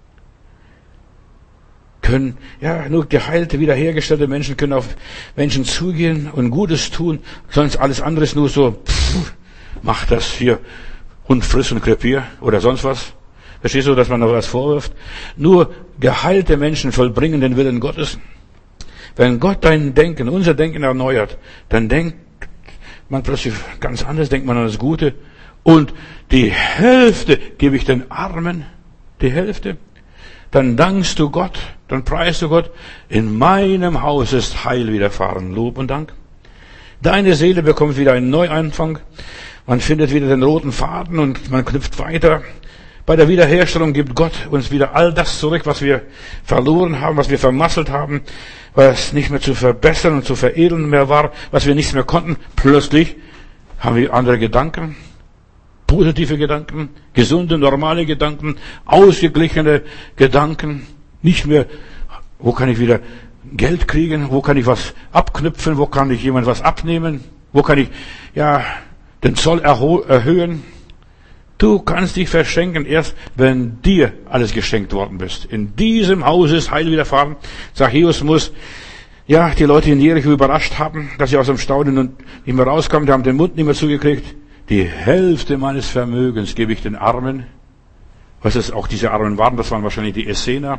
Nur geheilte, wiederhergestellte Menschen können auf Menschen zugehen und Gutes tun. Sonst alles andere ist nur so, mach das hier, Hund friss und krepier oder sonst was. Verstehst du, dass man noch was vorwirft? Nur geheilte Menschen vollbringen den Willen Gottes. Wenn Gott dein Denken, unser Denken erneuert, dann denkt man plötzlich ganz anders, denkt man an das Gute. Und die Hälfte gebe ich den Armen, die Hälfte. Dann dankst du Gott, dann preist du Gott. In meinem Haus ist Heil widerfahren, Lob und Dank. Deine Seele bekommt wieder einen Neuanfang. Man findet wieder den roten Faden und man knüpft weiter. Bei der Wiederherstellung gibt Gott uns wieder all das zurück, was wir verloren haben, was wir vermasselt haben, was nicht mehr zu verbessern und zu veredeln mehr war, was wir nicht mehr konnten. Plötzlich haben wir andere Gedanken, positive Gedanken, gesunde, normale Gedanken, ausgeglichene Gedanken. Nicht mehr, wo kann ich wieder Geld kriegen, wo kann ich was abknüpfen, wo kann ich jemand was abnehmen, wo kann ich den Zoll erhöhen. Du kannst dich verschenken, erst wenn dir alles geschenkt worden bist. In diesem Haus ist Heil widerfahren. Zachäus muss, die Leute in Jericho überrascht haben, dass sie aus dem Staunen und nicht mehr rauskamen. Die haben den Mund nicht mehr zugekriegt. Die Hälfte meines Vermögens gebe ich den Armen. Was es auch diese Armen waren, das waren wahrscheinlich die Essener,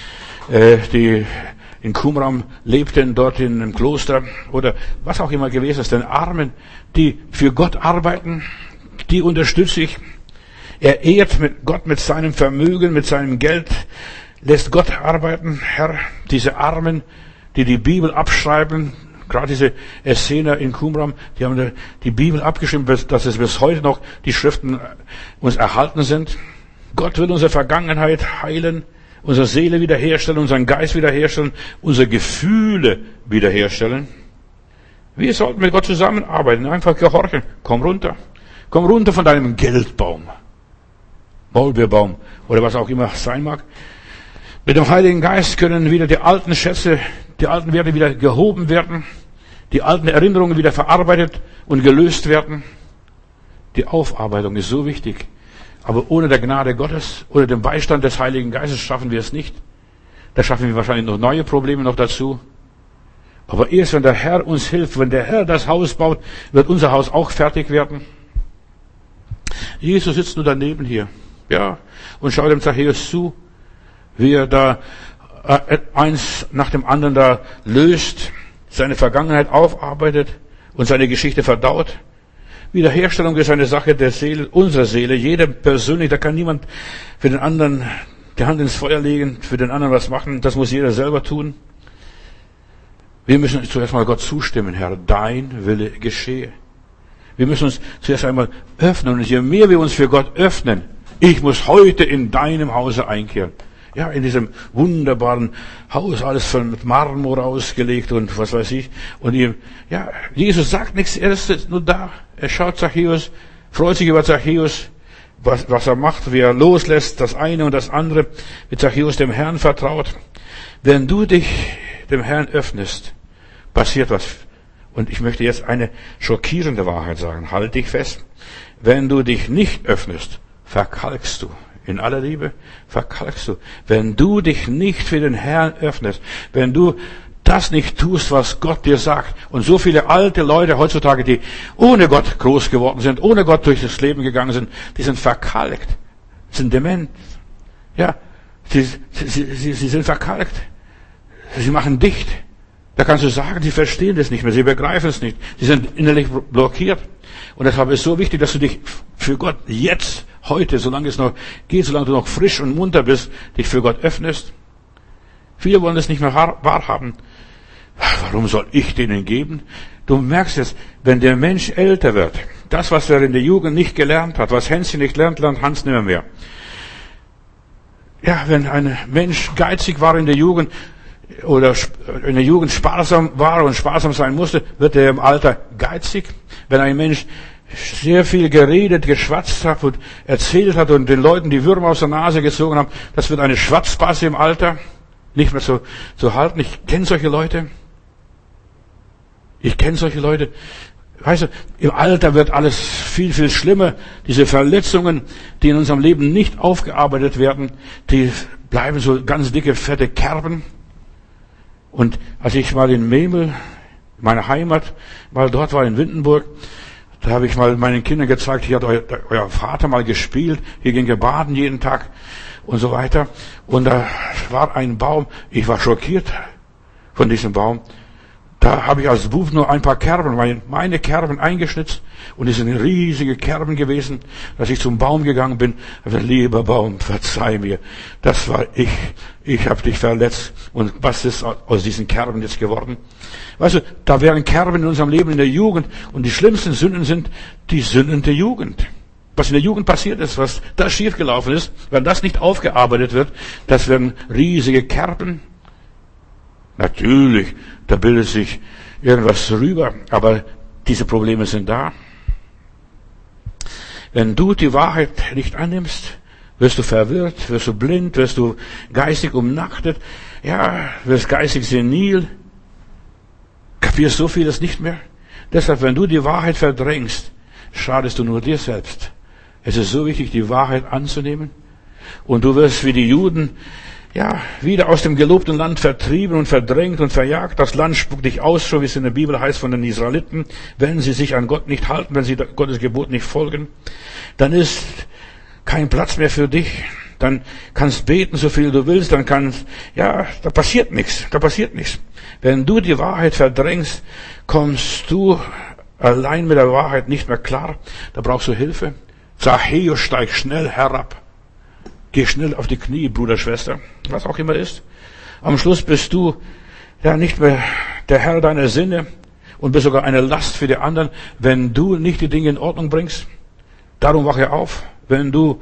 die in Qumran lebten, dort in einem Kloster oder was auch immer gewesen ist. Den Armen, die für Gott arbeiten, die unterstütze ich. Er ehrt Gott mit seinem Vermögen, mit seinem Geld, lässt Gott arbeiten. Herr, diese Armen, die die Bibel abschreiben, gerade diese Essener in Qumran, die haben die Bibel abgeschrieben, dass es bis heute noch die Schriften uns erhalten sind. Gott will unsere Vergangenheit heilen, unsere Seele wiederherstellen, unseren Geist wiederherstellen, unsere Gefühle wiederherstellen. Wir sollten mit Gott zusammenarbeiten, einfach gehorchen. Komm runter von deinem Geldbaum, Maulbeerbaum oder was auch immer sein mag. Mit dem Heiligen Geist können wieder die alten Schätze, die alten Werte wieder gehoben werden, die alten Erinnerungen wieder verarbeitet und gelöst werden. Die Aufarbeitung ist so wichtig. Aber ohne der Gnade Gottes, ohne den Beistand des Heiligen Geistes schaffen wir es nicht. Da schaffen wir wahrscheinlich noch neue Probleme noch dazu. Aber erst wenn der Herr uns hilft, wenn der Herr das Haus baut, wird unser Haus auch fertig werden. Jesus sitzt nur daneben hier, und schaut dem Zachäus zu, wie er da eins nach dem anderen da löst, seine Vergangenheit aufarbeitet und seine Geschichte verdaut. Wiederherstellung ist eine Sache der Seele, unserer Seele, jeder persönlich, da kann niemand für den anderen die Hand ins Feuer legen, für den anderen was machen, das muss jeder selber tun. Wir müssen zuerst mal Gott zustimmen, Herr, dein Wille geschehe. Wir müssen uns zuerst einmal öffnen und je mehr wir uns für Gott öffnen, ich muss heute in deinem Hause einkehren. In diesem wunderbaren Haus, alles mit Marmor ausgelegt und was weiß ich. Und Jesus sagt nichts, er ist nur da. Er schaut Zachäus, freut sich über Zachäus, was er macht, wie er loslässt, das eine und das andere, wie Zachäus dem Herrn vertraut. Wenn du dich dem Herrn öffnest, passiert was. Und ich möchte jetzt eine schockierende Wahrheit sagen. Halt dich fest. Wenn du dich nicht öffnest, verkalkst du. In aller Liebe verkalkst du. Wenn du dich nicht für den Herrn öffnest, wenn du das nicht tust, was Gott dir sagt. Und so viele alte Leute heutzutage, die ohne Gott groß geworden sind, ohne Gott durch das Leben gegangen sind, die sind verkalkt, sind dement. Ja, sie sind verkalkt. Sie machen dicht. Da kannst du sagen, sie verstehen das nicht mehr, sie begreifen es nicht. Sie sind innerlich blockiert. Und deshalb ist es so wichtig, dass du dich für Gott jetzt, heute, solange es noch geht, solange du noch frisch und munter bist, dich für Gott öffnest. Viele wollen das nicht mehr wahrhaben. Warum soll ich denen geben? Du merkst es, wenn der Mensch älter wird, das, was er in der Jugend nicht gelernt hat, was Hänschen nicht lernt, lernt Hans nimmer mehr. Ja, wenn ein Mensch geizig war in der Jugend oder in der Jugend sparsam war und sparsam sein musste, wird er im Alter geizig. Wenn ein Mensch sehr viel geredet, geschwatzt hat und erzählt hat und den Leuten die Würmer aus der Nase gezogen hat, das wird eine Schwatzbasse im Alter nicht mehr zu halten. Ich kenne solche Leute. Weißt du, im Alter wird alles viel, viel schlimmer. Diese Verletzungen, die in unserem Leben nicht aufgearbeitet werden, die bleiben so ganz dicke, fette Kerben. Und als ich mal in Memel, meine Heimat, mal dort war in Windenburg, da habe ich mal meinen Kindern gezeigt, hier hat euer Vater mal gespielt, hier ging er baden jeden Tag und so weiter. Und da war ein Baum, ich war schockiert von diesem Baum. Da habe ich als Bub nur ein paar Kerben, meine Kerben eingeschnitzt. Und es sind riesige Kerben gewesen. Als ich zum Baum gegangen bin, habe ich gesagt, lieber Baum, verzeih mir. Das war ich. Ich habe dich verletzt. Und was ist aus diesen Kerben jetzt geworden? Weißt du, da wären Kerben in unserem Leben in der Jugend. Und die schlimmsten Sünden sind die Sünden der Jugend. Was in der Jugend passiert ist, was da schiefgelaufen ist, wenn das nicht aufgearbeitet wird, das werden riesige Kerben. Natürlich, da bildet sich irgendwas rüber, aber diese Probleme sind da. Wenn du die Wahrheit nicht annimmst, wirst du verwirrt, wirst du blind, wirst du geistig umnachtet, ja, wirst geistig senil, kapierst so vieles nicht mehr. Deshalb, wenn du die Wahrheit verdrängst, schadest du nur dir selbst. Es ist so wichtig, die Wahrheit anzunehmen. Und du wirst wie die Juden, ja, wieder aus dem gelobten Land vertrieben und verdrängt und verjagt. Das Land spuckt dich aus, so wie es in der Bibel heißt von den Israeliten, wenn sie sich an Gott nicht halten, wenn sie Gottes Gebot nicht folgen. Dann ist kein Platz mehr für dich. Dann kannst beten, so viel du willst, dann da passiert nichts. Wenn du die Wahrheit verdrängst, kommst du allein mit der Wahrheit nicht mehr klar. Da brauchst du Hilfe. Zachäus, steig schnell herab. Geh schnell auf die Knie, Bruder, Schwester, was auch immer ist. Am Schluss bist du ja nicht mehr der Herr deiner Sinne und bist sogar eine Last für die anderen, wenn du nicht die Dinge in Ordnung bringst. Darum wache auf. Wenn du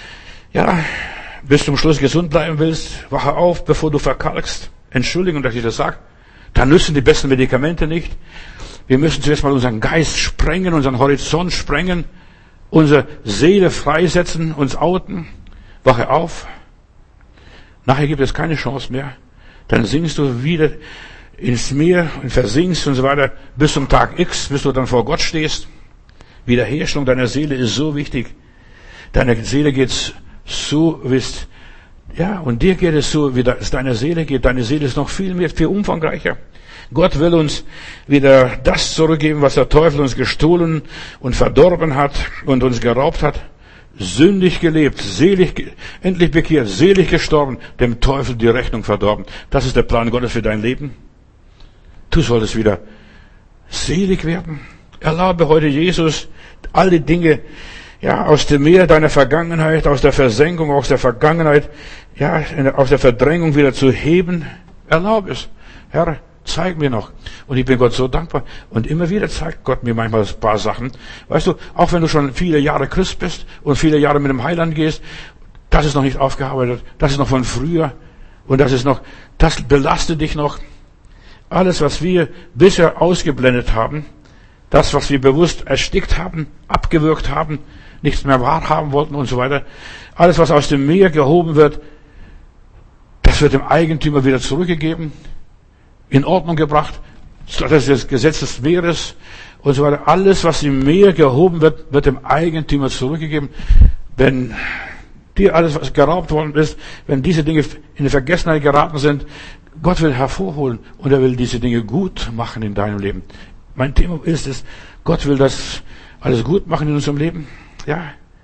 bis zum Schluss gesund bleiben willst, wache auf, bevor du verkalkst. Entschuldigung, dass ich das sage. Da nützen die besten Medikamente nicht. Wir müssen zuerst mal unseren Geist sprengen, unseren Horizont sprengen, unsere Seele freisetzen, uns outen. Wache auf. Nachher gibt es keine Chance mehr. Dann sinkst du wieder ins Meer und versinkst und so weiter bis zum Tag X, bis du dann vor Gott stehst. Wiederherstellung deiner Seele ist so wichtig. Deine Seele geht so, und dir geht es so, wie es deiner Seele geht. Deine Seele ist noch viel umfangreicher. Gott will uns wieder das zurückgeben, was der Teufel uns gestohlen und verdorben hat und uns geraubt hat. Sündig gelebt, endlich bekehrt, selig gestorben, dem Teufel die Rechnung verdorben. Das ist der Plan Gottes für dein Leben. Du solltest wieder selig werden. Erlaube heute Jesus, all die Dinge, aus dem Meer deiner Vergangenheit, aus der Versenkung, aus der Vergangenheit, aus der Verdrängung wieder zu heben. Erlaube es. Herr, zeig mir noch. Und ich bin Gott so dankbar. Und immer wieder zeigt Gott mir manchmal ein paar Sachen. Weißt du, auch wenn du schon viele Jahre Christ bist und viele Jahre mit dem Heiland gehst, das ist noch nicht aufgearbeitet. Das ist noch von früher. Und das belastet dich noch. Alles, was wir bisher ausgeblendet haben, das, was wir bewusst erstickt haben, abgewürgt haben, nichts mehr wahrhaben wollten und so weiter. Alles, was aus dem Meer gehoben wird, das wird dem Eigentümer wieder zurückgegeben, in Ordnung gebracht. Das ist das Gesetz des Meeres und so weiter. Alles, was im Meer gehoben wird, wird dem Eigentümer zurückgegeben. Wenn dir alles, was geraubt worden ist, wenn diese Dinge in die Vergessenheit geraten sind, Gott will hervorholen und er will diese Dinge gut machen in deinem Leben. Mein Thema ist es, Gott will das alles gut machen in unserem Leben. Ja,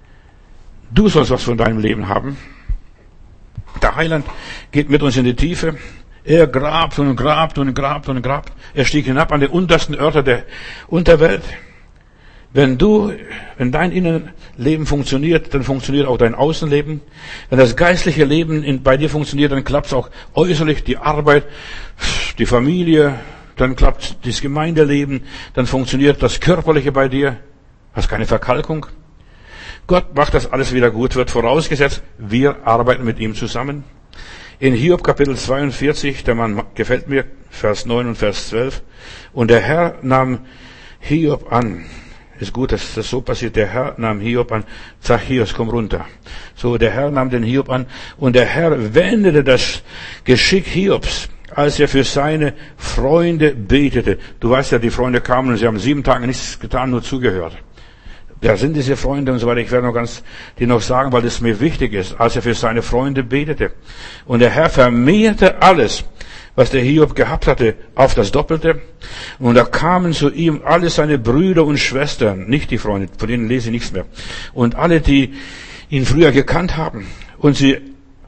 du sollst was von deinem Leben haben. Der Heiland geht mit uns in die Tiefe. Er grabt und grabt und grabt und grabt. Er stieg hinab an die untersten Örter der Unterwelt. Wenn dein Innenleben funktioniert, dann funktioniert auch dein Außenleben. Wenn das geistliche Leben bei dir funktioniert, dann klappt es auch äußerlich, die Arbeit, die Familie, dann klappt das Gemeindeleben, dann funktioniert das Körperliche bei dir. Hast keine Verkalkung. Gott macht das alles wieder gut, wird vorausgesetzt, wir arbeiten mit ihm zusammen. In Hiob Kapitel 42, der Mann gefällt mir, Vers 9 und Vers 12. Und der Herr nahm Hiob an. Ist gut, dass das so passiert. Der Herr nahm Hiob an. Zachäus, komm runter. So, der Herr nahm den Hiob an. Und der Herr wendete das Geschick Hiobs, als er für seine Freunde betete. Du weißt ja, die Freunde kamen und sie haben 7 Tage nichts getan, nur zugehört. Wer sind diese Freunde und so weiter? Ich werde die noch sagen, weil das mir wichtig ist, als er für seine Freunde betete. Und der Herr vermehrte alles, was der Hiob gehabt hatte, auf das Doppelte. Und da kamen zu ihm alle seine Brüder und Schwestern, nicht die Freunde, von denen lese ich nichts mehr. Und alle, die ihn früher gekannt haben. Und sie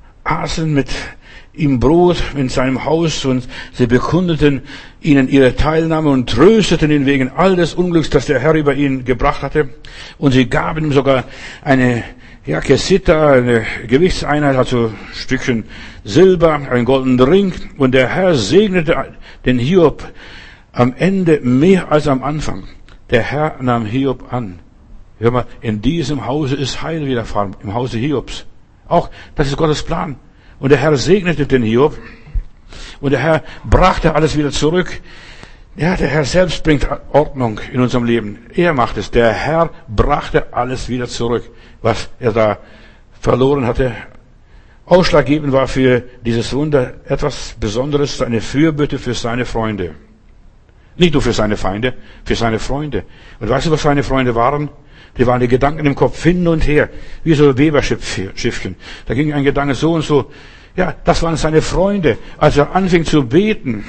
aßen mit ihm Brot in seinem Haus und sie bekundeten ihnen ihre Teilnahme und trösteten ihn wegen all des Unglücks, das der Herr über ihn gebracht hatte. Und sie gaben ihm sogar eine Kesita, eine Gewichtseinheit, also ein Stückchen Silber, einen goldenen Ring. Und der Herr segnete den Hiob am Ende mehr als am Anfang. Der Herr nahm Hiob an. Hör mal, in diesem Hause ist Heil widerfahren, im Hause Hiobs. Auch, das ist Gottes Plan. Und der Herr segnete den Hiob. Und der Herr brachte alles wieder zurück. Ja, der Herr selbst bringt Ordnung in unserem Leben. Er macht es. Der Herr brachte alles wieder zurück, was er da verloren hatte. Ausschlaggebend war für dieses Wunder etwas Besonderes, eine Fürbitte für seine Freunde. Nicht nur für seine Feinde, für seine Freunde. Und weißt du, was seine Freunde waren? Die waren die Gedanken im Kopf hin und her, wie so Weberschiffchen. Da ging ein Gedanke so und so. Ja, das waren seine Freunde. Als er anfing zu beten,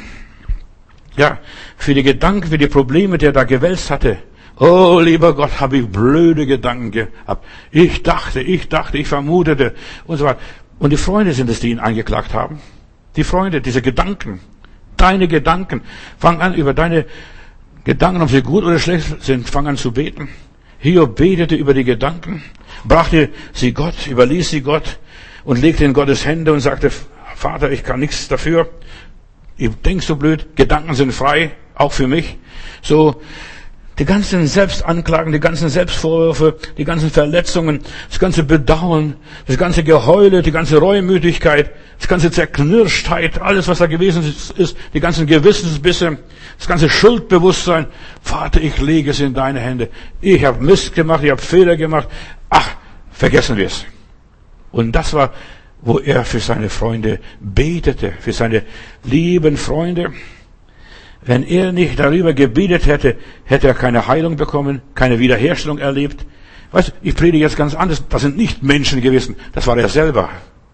ja, für die Gedanken, für die Probleme, die er da gewälzt hatte. Oh, lieber Gott, habe ich blöde Gedanken gehabt. Ich dachte, ich vermutete und so weiter. Und die Freunde sind es, die ihn angeklagt haben. Die Freunde, diese Gedanken, deine Gedanken. Fang an, über deine Gedanken, ob sie gut oder schlecht sind, fang an zu beten. Hiob betete über die Gedanken, brachte sie Gott, überließ sie Gott und legte in Gottes Hände und sagte, Vater, ich kann nichts dafür. Ich denk so blöd, Gedanken sind frei, auch für mich. So, die ganzen Selbstanklagen, die ganzen Selbstvorwürfe, die ganzen Verletzungen, das ganze Bedauern, das ganze Geheule, die ganze Reumütigkeit, das ganze Zerknirschtheit, alles, was da gewesen ist, die ganzen Gewissensbisse, das ganze Schuldbewusstsein. Vater, ich lege es in deine Hände. Ich habe Mist gemacht, ich habe Fehler gemacht. Ach, vergessen wir es. Und das war, wo er für seine Freunde betete, für seine lieben Freunde. Wenn er nicht darüber gebetet hätte, hätte er keine Heilung bekommen, keine Wiederherstellung erlebt. Weißt du, ich predige jetzt ganz anders. Das sind nicht Menschen gewesen. Das war er selber.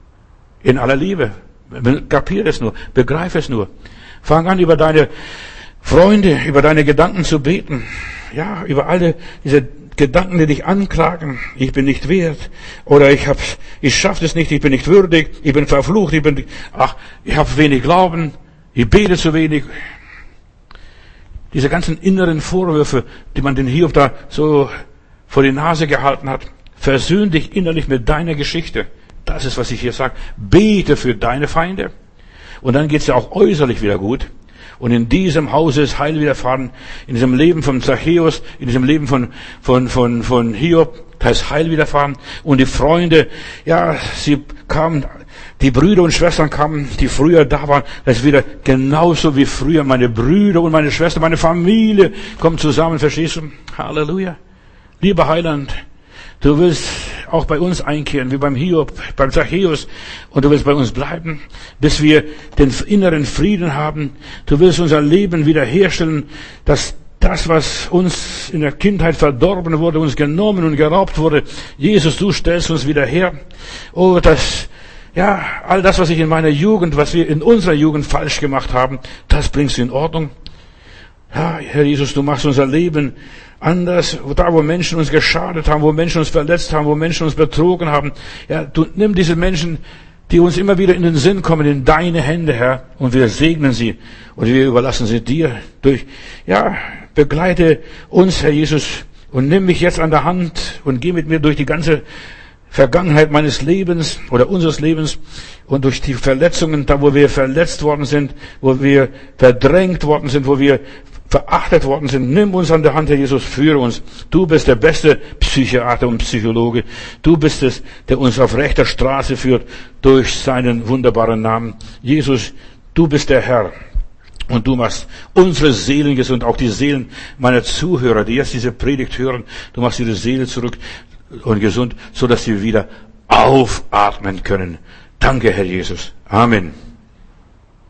In aller Liebe. Kapier es nur. Begreif es nur. Fang an, über deine Freunde, über deine Gedanken zu beten. Ja, über alle diese Gedanken, die dich anklagen. Ich bin nicht wert. Oder ich schaffe es nicht. Ich bin nicht würdig. Ich bin verflucht. Ich habe wenig Glauben. Ich bete zu wenig. Diese ganzen inneren Vorwürfe, die man den Hiob da so vor die Nase gehalten hat. Versöhn dich innerlich mit deiner Geschichte. Das ist, was ich hier sage. Bete für deine Feinde. Und dann geht's ja auch äußerlich wieder gut. Und in diesem Hause ist Heil widerfahren. In diesem Leben von Zachäus, in diesem Leben von Hiob, da ist Heil widerfahren. Und die Freunde, ja, sie kamen, die Brüder und Schwestern kamen, die früher da waren. Das ist wieder genauso wie früher. Meine Brüder und meine Schwestern, meine Familie kommen zusammen, verstehst du? Halleluja. Lieber Heiland, du willst auch bei uns einkehren, wie beim Hiob, beim Zachäus. Und du willst bei uns bleiben, bis wir den inneren Frieden haben. Du willst unser Leben wiederherstellen, dass das, was uns in der Kindheit verdorben wurde, uns genommen und geraubt wurde. Jesus, du stellst uns wieder her. Oh, dass Ja, all das, was ich in meiner Jugend, was wir in unserer Jugend falsch gemacht haben, das bringst du in Ordnung. Ja, Herr Jesus, du machst unser Leben anders, da wo Menschen uns geschadet haben, wo Menschen uns verletzt haben, wo Menschen uns betrogen haben. Ja, du nimm diese Menschen, die uns immer wieder in den Sinn kommen, in deine Hände, Herr, und wir segnen sie und wir überlassen sie dir begleite uns, Herr Jesus, und nimm mich jetzt an der Hand und geh mit mir durch die ganze Vergangenheit meines Lebens oder unseres Lebens und durch die Verletzungen, da wo wir verletzt worden sind, wo wir verdrängt worden sind, wo wir verachtet worden sind. Nimm uns an der Hand, Herr Jesus, führe uns. Du bist der beste Psychiater und Psychologe. Du bist es, der uns auf rechter Straße führt durch seinen wunderbaren Namen. Jesus, du bist der Herr. Und du machst unsere Seelen gesund, auch die Seelen meiner Zuhörer, die jetzt diese Predigt hören. Du machst ihre Seele zurück und gesund, so dass sie wieder aufatmen können. Danke, Herr Jesus. Amen.